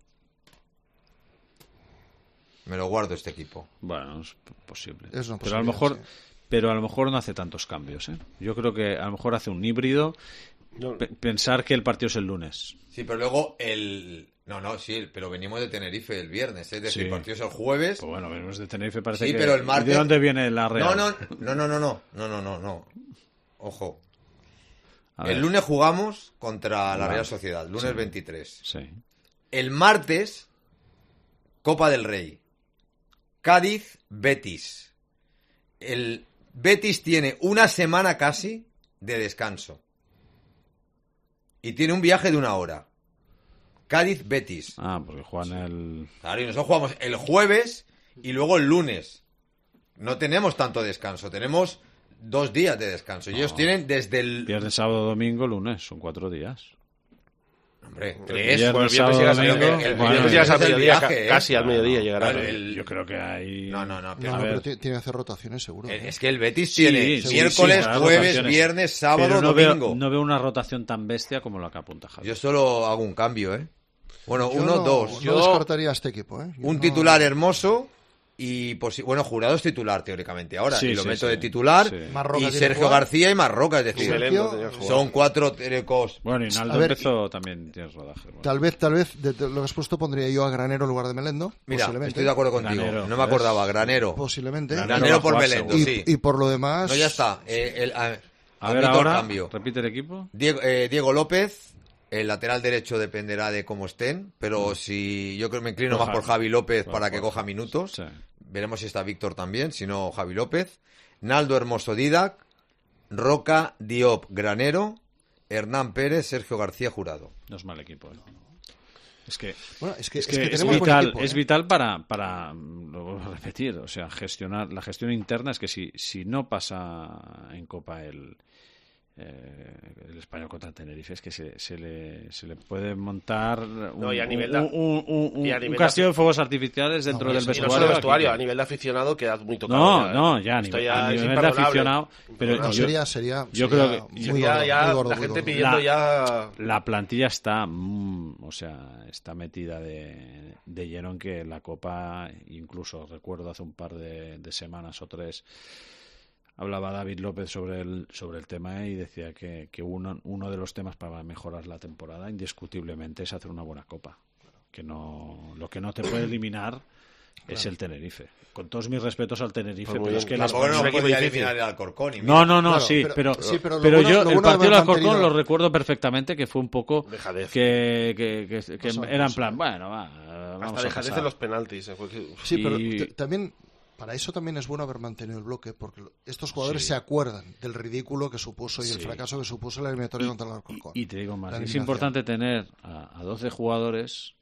Speaker 2: Me lo guardo este equipo.
Speaker 10: Bueno, es posible.
Speaker 12: Pero
Speaker 10: a lo mejor no hace tantos cambios, ¿eh? Yo creo que a lo mejor hace un híbrido. Pensar que el partido es el lunes.
Speaker 2: Sí, pero luego pero venimos de Tenerife el viernes, es decir, el partido es el jueves.
Speaker 10: Pues bueno, venimos de Tenerife, parece
Speaker 2: sí,
Speaker 10: que...
Speaker 2: pero el martes...
Speaker 10: ¿De dónde viene la Real?
Speaker 2: No. Ojo. El lunes jugamos contra la Real Sociedad, lunes 23.
Speaker 10: Sí.
Speaker 2: El martes, Copa del Rey. Cádiz, Betis. El Betis tiene una semana casi de descanso. Y tiene un viaje de 1 hora. Cádiz-Betis.
Speaker 10: Porque juegan el...
Speaker 2: Claro, y nosotros jugamos el jueves y luego el lunes. No tenemos tanto descanso, tenemos 2 días de descanso. Y ellos tienen desde el...
Speaker 10: Viernes, sábado, domingo, lunes, son 4 días.
Speaker 2: Hombre, 3.
Speaker 10: Viernes, sábado, domingo...
Speaker 11: El viernes llegas al mediodía, casi al mediodía llegará.
Speaker 10: Yo creo que hay...
Speaker 12: pero tiene que hacer rotaciones, seguro.
Speaker 2: Es que el Betis tiene miércoles, jueves, viernes, sábado, domingo.
Speaker 10: No veo una rotación tan bestia como la que apunta Javi.
Speaker 2: Yo solo hago un cambio, ¿eh? Bueno, dos.
Speaker 12: Yo descartaría a este equipo, ¿eh?
Speaker 2: Un titular Hermoso y Jurado es titular teóricamente ahora. Y lo meto de titular. Y Sergio García y Marroca, es decir, son 4 terecos.
Speaker 10: Bueno, y Naldo empezó también, tienes rodaje. Bueno.
Speaker 12: Tal vez, de lo que has puesto, pondría yo a Granero en lugar de Melendo.
Speaker 2: Mira, estoy de acuerdo contigo. No me acordaba, Granero.
Speaker 12: Posiblemente.
Speaker 2: Granero por Melendo, sí.
Speaker 12: Y por lo demás...
Speaker 2: No, ya está.
Speaker 10: A ver ahora, cambio. Repite el equipo.
Speaker 2: Diego López. El lateral derecho dependerá de cómo estén, pero si yo creo que me inclino más por Javi López para que coja minutos. Sí. Veremos si está Víctor también, si no Javi López. Naldo, Hermoso, Didac, Roca, Diop, Granero, Hernán Pérez, Sergio García Jurado.
Speaker 10: No es mal equipo, ¿eh? Es que es vital para lo vuelvo a repetir, o sea, gestionar la gestión interna. Es que si no pasa en Copa el Español contra el Tenerife, es que se le puede montar un castillo de fuegos artificiales dentro del vestuario.
Speaker 11: No solo vestuario, a nivel de aficionado queda muy tocado.
Speaker 10: A nivel de aficionado. Pero yo creo que
Speaker 11: la gente pidiendo ya...
Speaker 10: La plantilla está, está metida de lleno en que la Copa, incluso recuerdo hace un par de semanas o 3, hablaba David López sobre el tema y decía que uno de los temas para mejorar la temporada indiscutiblemente es hacer una buena Copa. Lo que no te puede eliminar es el Tenerife. Con todos mis respetos al Tenerife, pero es que
Speaker 2: tampoco no podía eliminar el Alcorcón.
Speaker 10: No, pero yo el partido del Alcorcón lo recuerdo perfectamente, que fue un poco que era en plan, vamos
Speaker 11: hasta dejadez de los penaltis.
Speaker 12: Sí, pero también... Para eso también es bueno haber mantenido el bloque, porque estos jugadores se acuerdan del ridículo que supuso y el fracaso que supuso la eliminatoria contra el Alcorcón.
Speaker 10: Y te digo más, es importante tener a 12 jugadores,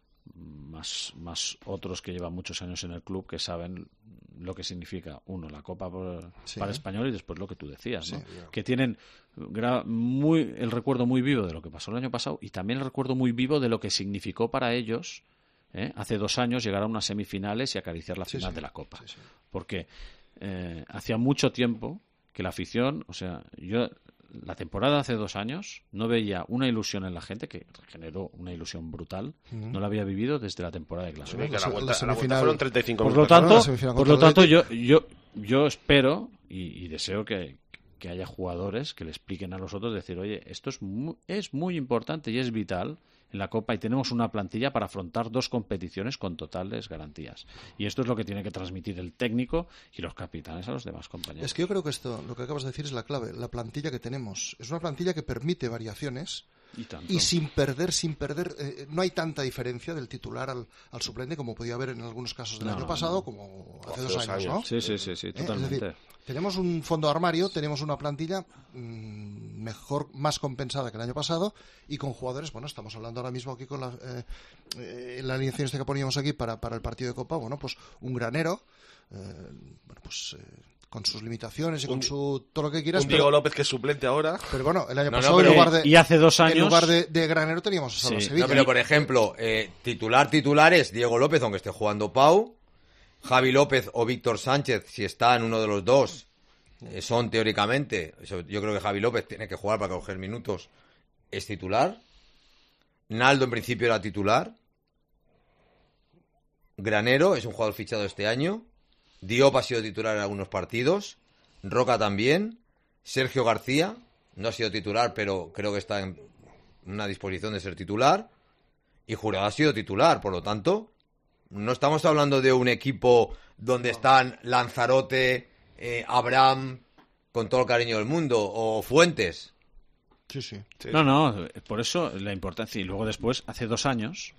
Speaker 10: más otros que llevan muchos años en el club, que saben lo que significa, uno, la Copa para Español, y después lo que tú decías, ¿no? Que tienen el recuerdo muy vivo de lo que pasó el año pasado y también el recuerdo muy vivo de lo que significó para ellos hace 2 años llegar a unas semifinales y acariciar la final de la Copa. Porque hacía mucho tiempo que la afición, yo la temporada de hace 2 años no veía una ilusión en la gente, que generó una ilusión brutal, no la había vivido desde la temporada de clausura.
Speaker 11: La vuelta fueron 35
Speaker 10: por lo tanto yo espero y deseo que haya jugadores que le expliquen a los otros, decir, oye, esto es muy importante y es vital en la Copa, y tenemos una plantilla para afrontar 2 competiciones con totales garantías. Y esto es lo que tiene que transmitir el técnico y los capitanes a los demás compañeros.
Speaker 12: Es que yo creo que lo que acabas de decir es la clave. La plantilla que tenemos es una plantilla que permite variaciones y sin perder, no hay tanta diferencia del titular al suplente como podía haber en algunos casos del año pasado, como hace 2 años, ¿no?
Speaker 10: Sí, totalmente.
Speaker 12: Es decir, tenemos un fondo de armario, tenemos una plantilla mejor, más compensada que el año pasado, y con jugadores, estamos hablando ahora mismo aquí con la alineación que poníamos aquí para el partido de Copa, pues un Granero, con sus limitaciones y con todo lo que quieras.
Speaker 11: Un Diego López que es suplente ahora.
Speaker 12: Pero bueno, el año pasado
Speaker 10: y hace 2 años
Speaker 12: en lugar de Granero teníamos a Salva Sevilla.
Speaker 2: Pero por ejemplo, titular es Diego López, aunque esté jugando Pau. Javi López o Víctor Sánchez, si está en uno de los dos, son teóricamente, yo creo que Javi López tiene que jugar para coger minutos, es titular. Naldo en principio era titular. Granero es un jugador fichado este año. Diop ha sido titular en algunos partidos. Roca también. Sergio García no ha sido titular, pero creo que está en una disposición de ser titular. Y Jurado ha sido titular, por lo tanto, no estamos hablando de un equipo donde están Lanzarote, Abraham, con todo el cariño del mundo, o Fuentes.
Speaker 12: Sí.
Speaker 10: No, por eso la importancia. Y luego después, hace 2 años,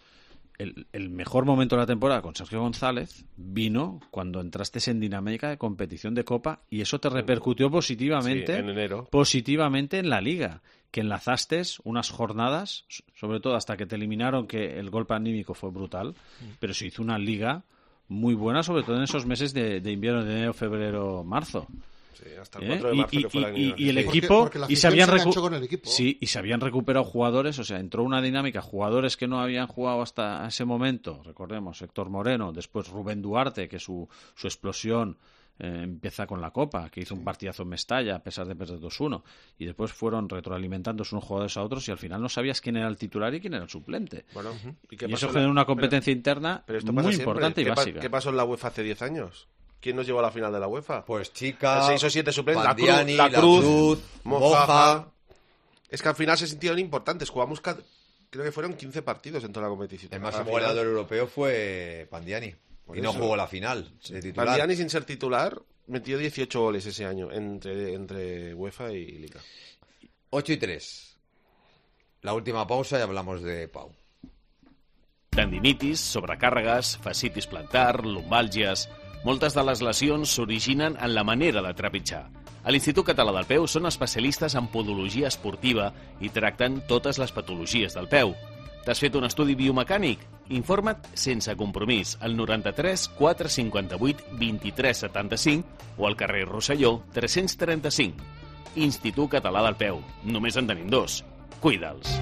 Speaker 10: el mejor momento de la temporada con Sergio González vino cuando entraste en dinámica de competición de Copa, y eso te repercutió positivamente,
Speaker 11: en enero,
Speaker 10: positivamente en la Liga, que enlazaste unas jornadas, sobre todo hasta que te eliminaron, que el golpe anímico fue brutal, pero se hizo una Liga muy buena, sobre todo en esos meses de invierno, de enero, febrero, marzo.
Speaker 11: Sí, hasta el 4 de marzo que fue la
Speaker 10: y el equipo,
Speaker 12: porque
Speaker 10: y se habían
Speaker 12: con el equipo.
Speaker 10: Sí, y se habían recuperado jugadores, entró una dinámica, jugadores que no habían jugado hasta ese momento, recordemos, Héctor Moreno, después Rubén Duarte, que su explosión empieza con la Copa, que hizo un partidazo en Mestalla a pesar de perder 2-1, y después fueron retroalimentándose unos jugadores a otros y al final no sabías quién era el titular y quién era el suplente.
Speaker 11: Bueno,
Speaker 10: y eso genera una competencia interna muy importante y básica.
Speaker 11: ¿Qué pasó en la UEFA hace 10 años? ¿Quién nos llevó a la final de la UEFA?
Speaker 2: Pues Chica,
Speaker 11: 6 o 7 suplentes,
Speaker 2: Pandiani,
Speaker 11: la Cruz,
Speaker 2: Moja.
Speaker 11: Es que al final se sintieron importantes. Jugamos, creo que fueron 15 partidos en toda la competición.
Speaker 2: El máximo goleador europeo fue Pandiani. Y no jugó la final de titular.
Speaker 11: Pandiani, sin ser titular, metió 18 goles ese año entre UEFA y Liga.
Speaker 2: 8:03. La última pausa y hablamos de Pau.
Speaker 13: Tendinitis, sobrecàrregues, fascitis plantar, lumbàlgies... Moltes de les lesions s'originen en la manera de trepitjar. A l'Institut Català del Peu són especialistes en podologia esportiva i tracten totes les patologies del peu. T'has fet un estudi biomecànic? Informa't sense compromís al 93 458 23 75 o al carrer Rosselló 335. Institut Català del Peu. Només en tenim 2. Cuida'ls.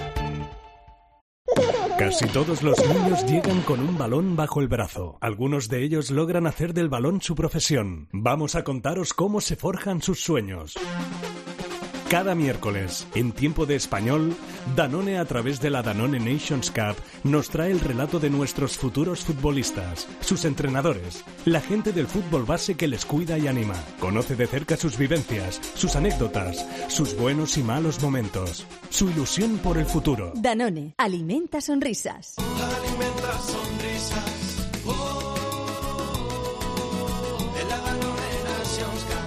Speaker 5: Casi todos los niños llegan con un balón bajo el brazo. Algunos de ellos logran hacer del balón su profesión. Vamos a contaros cómo se forjan sus sueños. Cada miércoles, en Tiempo de Español, Danone, a través de la Danone Nations Cup, nos trae el relato de nuestros futuros futbolistas, sus entrenadores, la gente del fútbol base que les cuida y anima. Conoce de cerca sus vivencias, sus anécdotas, sus buenos y malos momentos, su ilusión por el futuro.
Speaker 7: Danone, alimenta sonrisas.
Speaker 8: Alimenta sonrisas. En la Danone Nations Cup.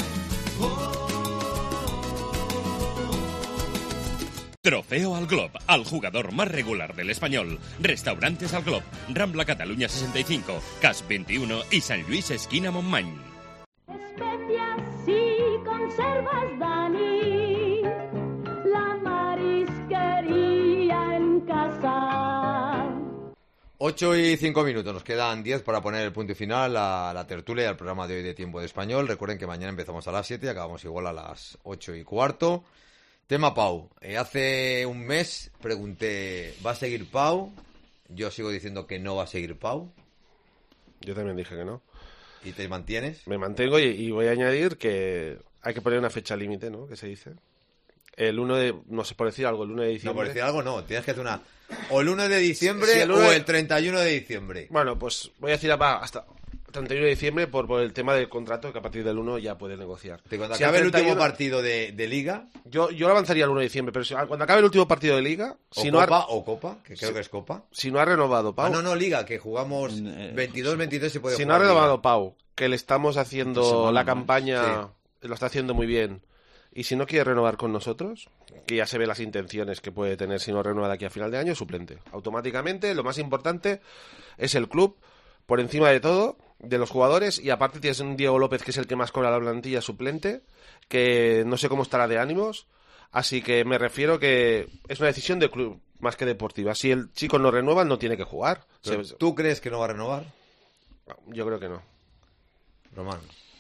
Speaker 20: Trofeo al Glob, al jugador más regular del Español. Restaurantes al Glob, Rambla Cataluña 65, CAS 21 y San Luis esquina Montmany.
Speaker 4: Especias y conservas Dani, la marisquería en casa.
Speaker 2: 8:05, nos quedan 10 para poner el punto final a la tertulia y al programa de hoy de Tiempo de Español. Recuerden que mañana empezamos a las 7 y acabamos igual a las 8:15. Tema Pau. Hace un mes pregunté, ¿va a seguir Pau? Yo sigo diciendo que no va a seguir Pau.
Speaker 11: Yo también dije que no.
Speaker 2: ¿Y te mantienes?
Speaker 11: Me mantengo y voy a añadir que hay que poner una fecha límite, ¿no? Que se dice. El 1 de... No sé, por decir algo, el 1 de diciembre.
Speaker 2: No, por decir algo no. Tienes que hacer una... O el 1 de diciembre o el 31 de diciembre.
Speaker 11: Bueno, pues voy a decir hasta... 31 de diciembre por el tema del contrato, que a partir del 1 ya puedes negociar.
Speaker 2: Cuando acabe el último partido de Liga...
Speaker 11: Yo lo avanzaría al 1 de diciembre, pero cuando acabe el último partido de Liga...
Speaker 2: Copa, que creo que es Copa.
Speaker 11: Si no ha renovado Pau...
Speaker 2: No, Liga, que jugamos 22-23 se puede jugar.
Speaker 11: Si no ha renovado Pau, que le estamos haciendo la campaña, lo está haciendo muy bien, y si no quiere renovar con nosotros, que ya se ve las intenciones que puede tener si no renueva de aquí a final de año, suplente. Automáticamente, lo más importante es el club, por encima de todo, de los jugadores, y aparte tienes un Diego López que es el que más cobra la plantilla, suplente, que no sé cómo estará de ánimos, así que me refiero que es una decisión de club más que deportiva. Si el chico no renueva, no tiene que jugar.
Speaker 2: ¿Tú crees que no va a renovar?
Speaker 11: Yo creo que no.
Speaker 2: Román.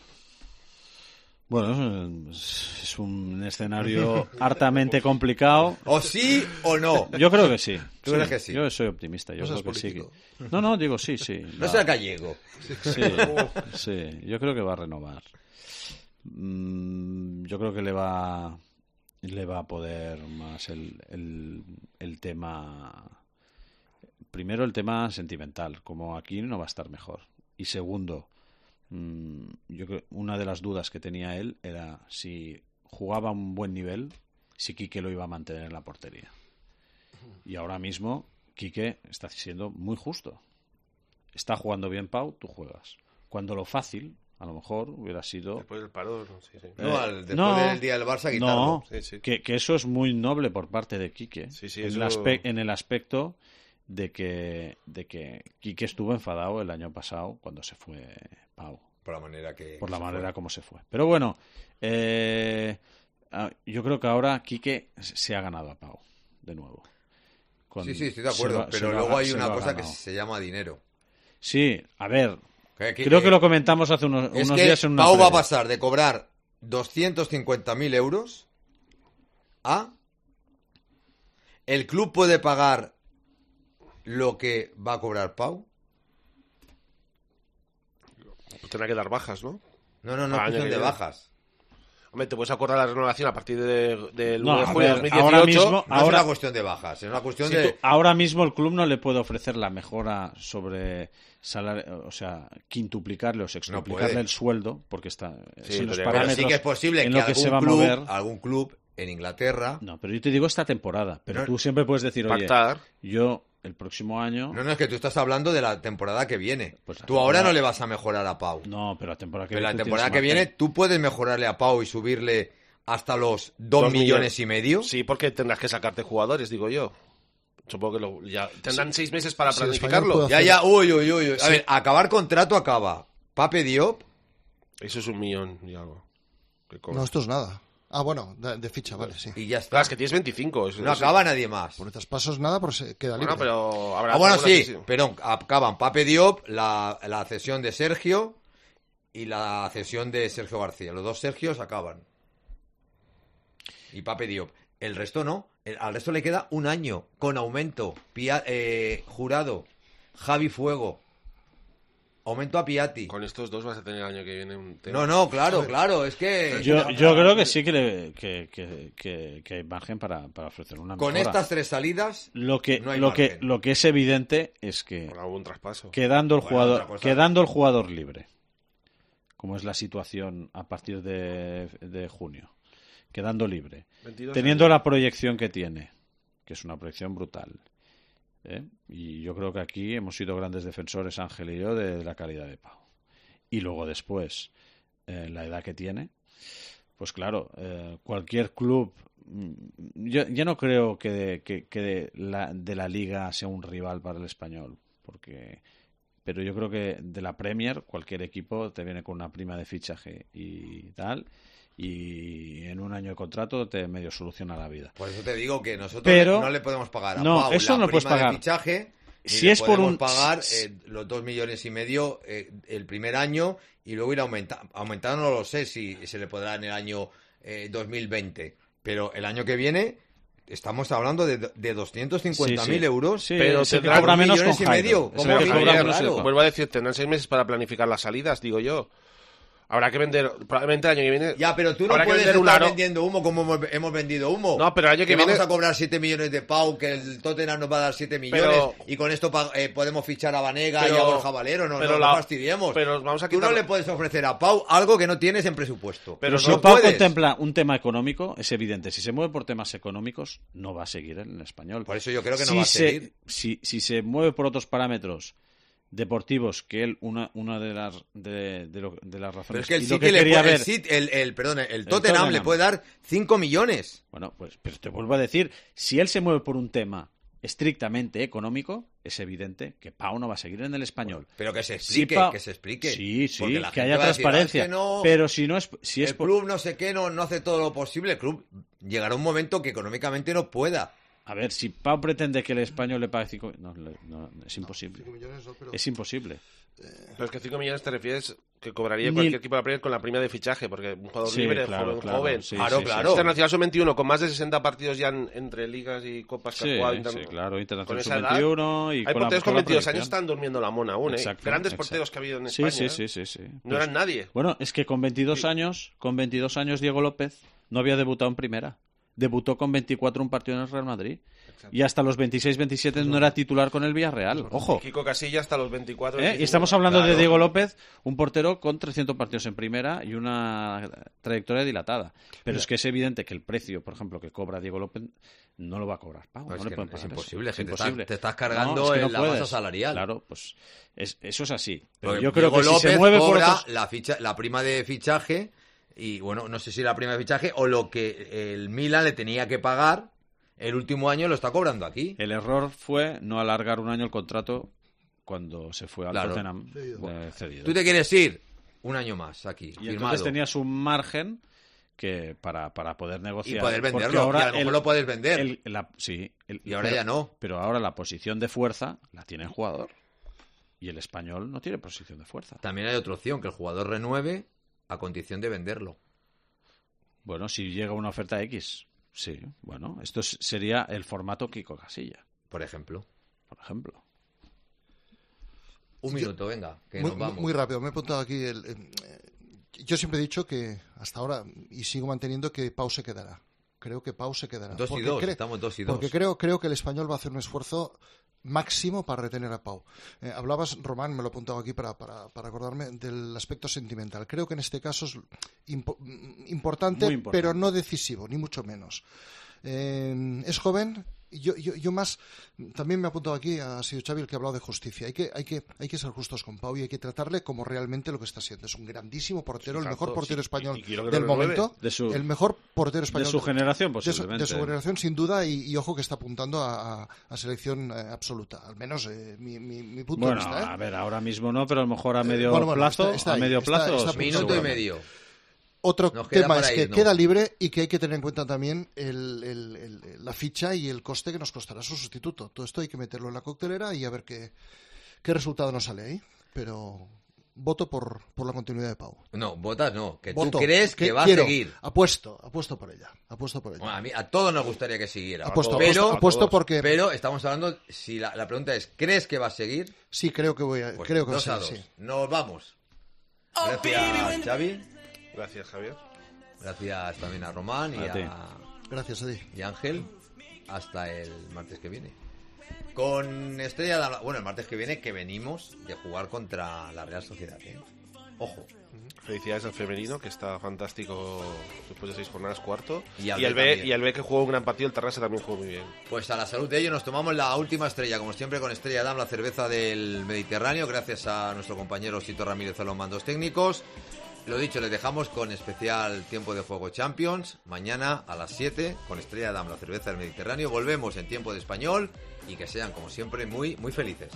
Speaker 10: Bueno, es un escenario hartamente complicado.
Speaker 2: ¿O sí o no?
Speaker 10: Yo creo que sí.
Speaker 2: ¿Tú crees que sí?
Speaker 10: Yo soy optimista, yo creo que sí. No, digo sí.
Speaker 2: No sea gallego.
Speaker 10: Sí, yo creo que va a renovar. Yo creo que le va a poder más el tema... Primero, el tema sentimental. Como aquí no va a estar mejor. Y segundo... yo creo una de las dudas que tenía él era si jugaba a un buen nivel, si Quique lo iba a mantener en la portería. Y ahora mismo Quique está siendo muy justo. Está jugando bien Pau, tú juegas. Cuando lo fácil, a lo mejor, hubiera sido...
Speaker 11: Después del paro, sí.
Speaker 2: Después del día del Barça, quitarlo.
Speaker 10: No, sí. Que eso es muy noble por parte de Quique. En el aspecto de que Quique estuvo enfadado el año pasado cuando se fue Pau.
Speaker 2: Por la manera
Speaker 10: como se fue. Pero bueno, yo creo que ahora Quique se ha ganado a Pau, de nuevo.
Speaker 2: Sí, estoy de acuerdo, pero luego hay una cosa que se llama dinero.
Speaker 10: Sí, a ver, creo que lo comentamos hace unos días en una
Speaker 2: Pau
Speaker 10: previa.
Speaker 2: va a pasar de cobrar 250.000 euros a... ¿El club puede pagar lo que va a cobrar Pau?
Speaker 11: Tendrá que dar bajas, ¿no?
Speaker 2: No, cuestión de bajas.
Speaker 11: Hombre, te puedes acordar la renovación a partir del 1 de
Speaker 10: julio
Speaker 11: de 2018.
Speaker 2: No es una cuestión de bajas, es una cuestión de...
Speaker 10: Ahora mismo el club no le puede ofrecer la mejora sobre salario, o sea, quintuplicarle o sextuplicarle el sueldo, porque está en los parámetros.
Speaker 2: Pero sí que es posible
Speaker 10: en
Speaker 2: que
Speaker 10: lo que se va a mover.
Speaker 2: Algún club en Inglaterra...
Speaker 10: No, pero yo te digo esta temporada. Pero tú siempre puedes decir, oye, yo el próximo año...
Speaker 2: No, es que tú estás hablando de la temporada que viene. Pues tú ahora no le vas a mejorar a Pau.
Speaker 10: No, pero la temporada que
Speaker 2: viene... Pero la temporada que viene tú puedes mejorarle a Pau y subirle hasta los 2 millones y medio.
Speaker 11: Sí, porque tendrás que sacarte jugadores, digo yo. Supongo que ya tendrán 6 meses para planificarlo.
Speaker 2: Uy. A ver, acabar contrato acaba. Pape Diop.
Speaker 11: Eso es 1 millón y algo.
Speaker 12: No, esto es nada. Ah, bueno, de ficha, vale, sí.
Speaker 2: Y ya está.
Speaker 11: Claro, es que tienes 25.
Speaker 2: No acaba nadie más.
Speaker 12: Por traspasos nada, pero se queda libre.
Speaker 11: Pero habrá
Speaker 2: pero acaban Pape Diop, la cesión de Sergio y la cesión de Sergio García. Los dos Sergios acaban. y Pape Diop. El resto no. Al resto le queda un año con aumento. Jurado, Javi Fuego. Aumento a Piatti.
Speaker 11: Con estos dos vas a tener el año que viene un tema.
Speaker 2: No, claro, es que...
Speaker 10: Yo creo que sí que hay margen para ofrecer una mejora.
Speaker 2: Con estas 3 salidas
Speaker 10: lo que es evidente es que
Speaker 11: algún traspaso.
Speaker 10: Quedando el jugador libre, como es la situación a partir de junio, quedando libre, teniendo la proyección que tiene, que es una proyección brutal, y yo creo que aquí hemos sido grandes defensores, Ángel y yo, de la calidad de Pau. Y luego después, la edad que tiene, pues claro, cualquier club, yo no creo que de la Liga sea un rival para el Español, pero yo creo que de la Premier cualquier equipo te viene con una prima de fichaje y tal, y en un año de contrato te medio soluciona la vida.
Speaker 2: Por eso te digo que nosotros no le podemos pagar a Pau
Speaker 10: eso
Speaker 2: la
Speaker 10: no
Speaker 2: prima
Speaker 10: pagar.
Speaker 2: de fichaje,
Speaker 10: si es
Speaker 2: podemos pagar los 2,5 millones el primer año y luego ir aumentando, no lo sé si se le podrá en el año 2020, pero el año que viene estamos hablando de 250.000 euros,
Speaker 10: sí,
Speaker 2: pero
Speaker 10: se cobra menos con
Speaker 2: Jairo.
Speaker 11: Vuelvo a decir, tendrán 6 meses para planificar las salidas, digo yo. Habrá que vender, probablemente el año que viene...
Speaker 2: Ya, pero tú no puedes estar vendiendo humo como hemos vendido humo.
Speaker 11: No, pero el año que viene...
Speaker 2: Vamos a cobrar 7 millones de Pau, que el Tottenham nos va a dar 7 millones, y con esto podemos fichar a Vanega y a Borja Valero, no fastidiemos.
Speaker 11: Pero vamos a
Speaker 2: tú no le puedes ofrecer a Pau algo que no tienes en presupuesto.
Speaker 10: Pero si Pau contempla un tema económico, es evidente, si se mueve por temas económicos, no va a seguir en el Español.
Speaker 2: Por eso yo creo que no va a seguir.
Speaker 10: Si se mueve por otros parámetros deportivos, que él una de las razones...
Speaker 2: Pero es que el Tottenham le puede dar 5 millones.
Speaker 10: Bueno, pues pero te vuelvo a decir, si él se mueve por un tema estrictamente económico, es evidente que Pau no va a seguir en el Español.
Speaker 2: Bueno, pero que se explique,
Speaker 10: Sí, que haya transparencia.
Speaker 2: Decir, no,
Speaker 10: pero
Speaker 2: el club no sé qué, no hace todo lo posible. El club llegará un momento que económicamente no pueda.
Speaker 10: A ver, si Pau pretende que el Español le pague 5 millones... No, es imposible.
Speaker 12: 5 millones no, pero...
Speaker 10: Es imposible.
Speaker 11: Pero es que 5 millones te refieres que cobraría cualquier equipo de la Premier con la prima de fichaje, porque un jugador libre, joven...
Speaker 2: Claro.
Speaker 11: Internacional Sub-21, con más de 60 partidos ya entre ligas y copas que ha jugado.
Speaker 10: Claro, Internacional Sub-21 y
Speaker 11: hay porteros con 22 años están durmiendo la mona aún, Grandes porteros que ha habido en España.
Speaker 10: Sí.
Speaker 11: No eran nadie.
Speaker 10: Bueno, es que con 22 años Diego López no había debutado en primera. Debutó con 24 un partido en el Real Madrid. Exacto. Y hasta los 26-27 no era titular con el Villarreal. Ojo.
Speaker 11: Kiko Casilla hasta los 24.
Speaker 10: Y estamos hablando de Diego López, un portero con 300 partidos en primera y una trayectoria dilatada. Pero es que es evidente que el precio, por ejemplo, que cobra Diego López no lo va a cobrar Pau. No le pueden pagar.
Speaker 2: Es imposible.
Speaker 10: Es imposible.
Speaker 2: Te estás cargando la masa salarial.
Speaker 10: Claro, pues eso es así.
Speaker 2: Pero
Speaker 10: yo creo
Speaker 2: Diego
Speaker 10: que
Speaker 2: López
Speaker 10: si se mueve
Speaker 2: cobra
Speaker 10: por
Speaker 2: la prima de fichaje. Y bueno, no sé si la prima de fichaje o lo que el Milan le tenía que pagar el último año lo está cobrando aquí.
Speaker 10: El error fue no alargar un año el contrato cuando se fue al Tottenham cedido.
Speaker 2: ¿Tú te quieres ir? Un año más aquí,
Speaker 10: y entonces tenías un margen que para poder negociar.
Speaker 2: Y poder venderlo, ahora y a lo mejor lo puedes vender.
Speaker 10: Y
Speaker 2: ahora ya no.
Speaker 10: Pero ahora la posición de fuerza la tiene el jugador. Y el Español no tiene posición de fuerza.
Speaker 2: También hay otra opción, que el jugador renueve a condición de venderlo.
Speaker 10: Bueno, si llega una oferta X, sí. Bueno, esto sería el formato Kiko Casilla.
Speaker 2: Por ejemplo. Un minuto, venga, que nos vamos.
Speaker 12: Muy rápido, me he apuntado aquí. Yo siempre he dicho que hasta ahora, y sigo manteniendo, que Pau se quedará. Creo que Pau se quedará.
Speaker 2: 2 y 2, estamos 2 y 2.
Speaker 12: Porque creo que el Español va a hacer un esfuerzo máximo para retener a Pau. Hablabas, Román, me lo he apuntado aquí para acordarme, del aspecto sentimental. Creo que en este caso es importante, pero no decisivo, ni mucho menos. Es joven. Yo más, también me he apuntado aquí a Sir Xavi, el que ha hablado de justicia. Hay que ser justos con Pau y hay que tratarle como realmente lo que está siendo. Es un grandísimo portero, el mejor portero español del momento, el mejor portero español
Speaker 10: de su generación, posiblemente.
Speaker 12: De su generación, sin duda, y ojo que está apuntando a selección absoluta, al menos mi punto de vista.
Speaker 10: Bueno, a ver, ahora mismo no, pero a lo mejor a medio plazo,
Speaker 12: está
Speaker 2: minuto y medio.
Speaker 12: Otro tema es que queda libre y que hay que tener en cuenta también la ficha y el coste que nos costará su sustituto. Todo esto hay que meterlo en la coctelera y a ver qué resultado nos sale ahí. Pero Voto por la continuidad de Pau.
Speaker 2: No, votas no, que tú crees que va a seguir.
Speaker 12: Apuesto por ella.
Speaker 2: Bueno, a todos nos gustaría que siguiera.
Speaker 12: Apuesto porque...
Speaker 2: Pero estamos hablando, si la pregunta es, ¿crees que va a seguir?
Speaker 12: Sí, creo que va a seguir. Sí.
Speaker 2: Nos vamos. Gracias, Xavi.
Speaker 11: Gracias, Javier.
Speaker 2: Gracias también a Román
Speaker 12: Gracias a ti.
Speaker 2: Y Ángel. Hasta el martes que viene. Con Estrella Damm. Bueno, el martes que viene que venimos de jugar contra la Real Sociedad. Ojo.
Speaker 11: Felicidades al femenino, que está fantástico después de 6 jornadas, cuarto. Y
Speaker 2: al
Speaker 11: B que jugó un gran partido, el Terrassa también jugó muy bien.
Speaker 2: Pues a la salud de ellos nos tomamos la última estrella, como siempre con Estrella Damm, la cerveza del Mediterráneo, gracias a nuestro compañero Sito Ramírez a los mandos técnicos. Lo dicho, les dejamos con especial Tiempo de Juego Champions, mañana a las 7, con Estrella Damm, la cerveza del Mediterráneo. Volvemos en Tiempo de Español y que sean, como siempre, muy, muy felices.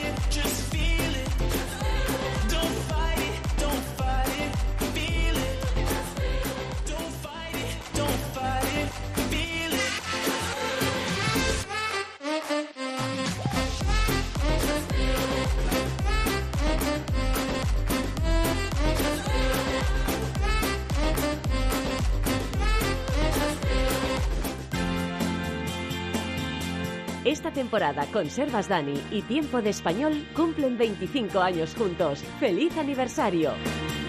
Speaker 1: Esta temporada Conservas Dani y Tiempo de Español cumplen 25 años juntos. ¡Feliz aniversario!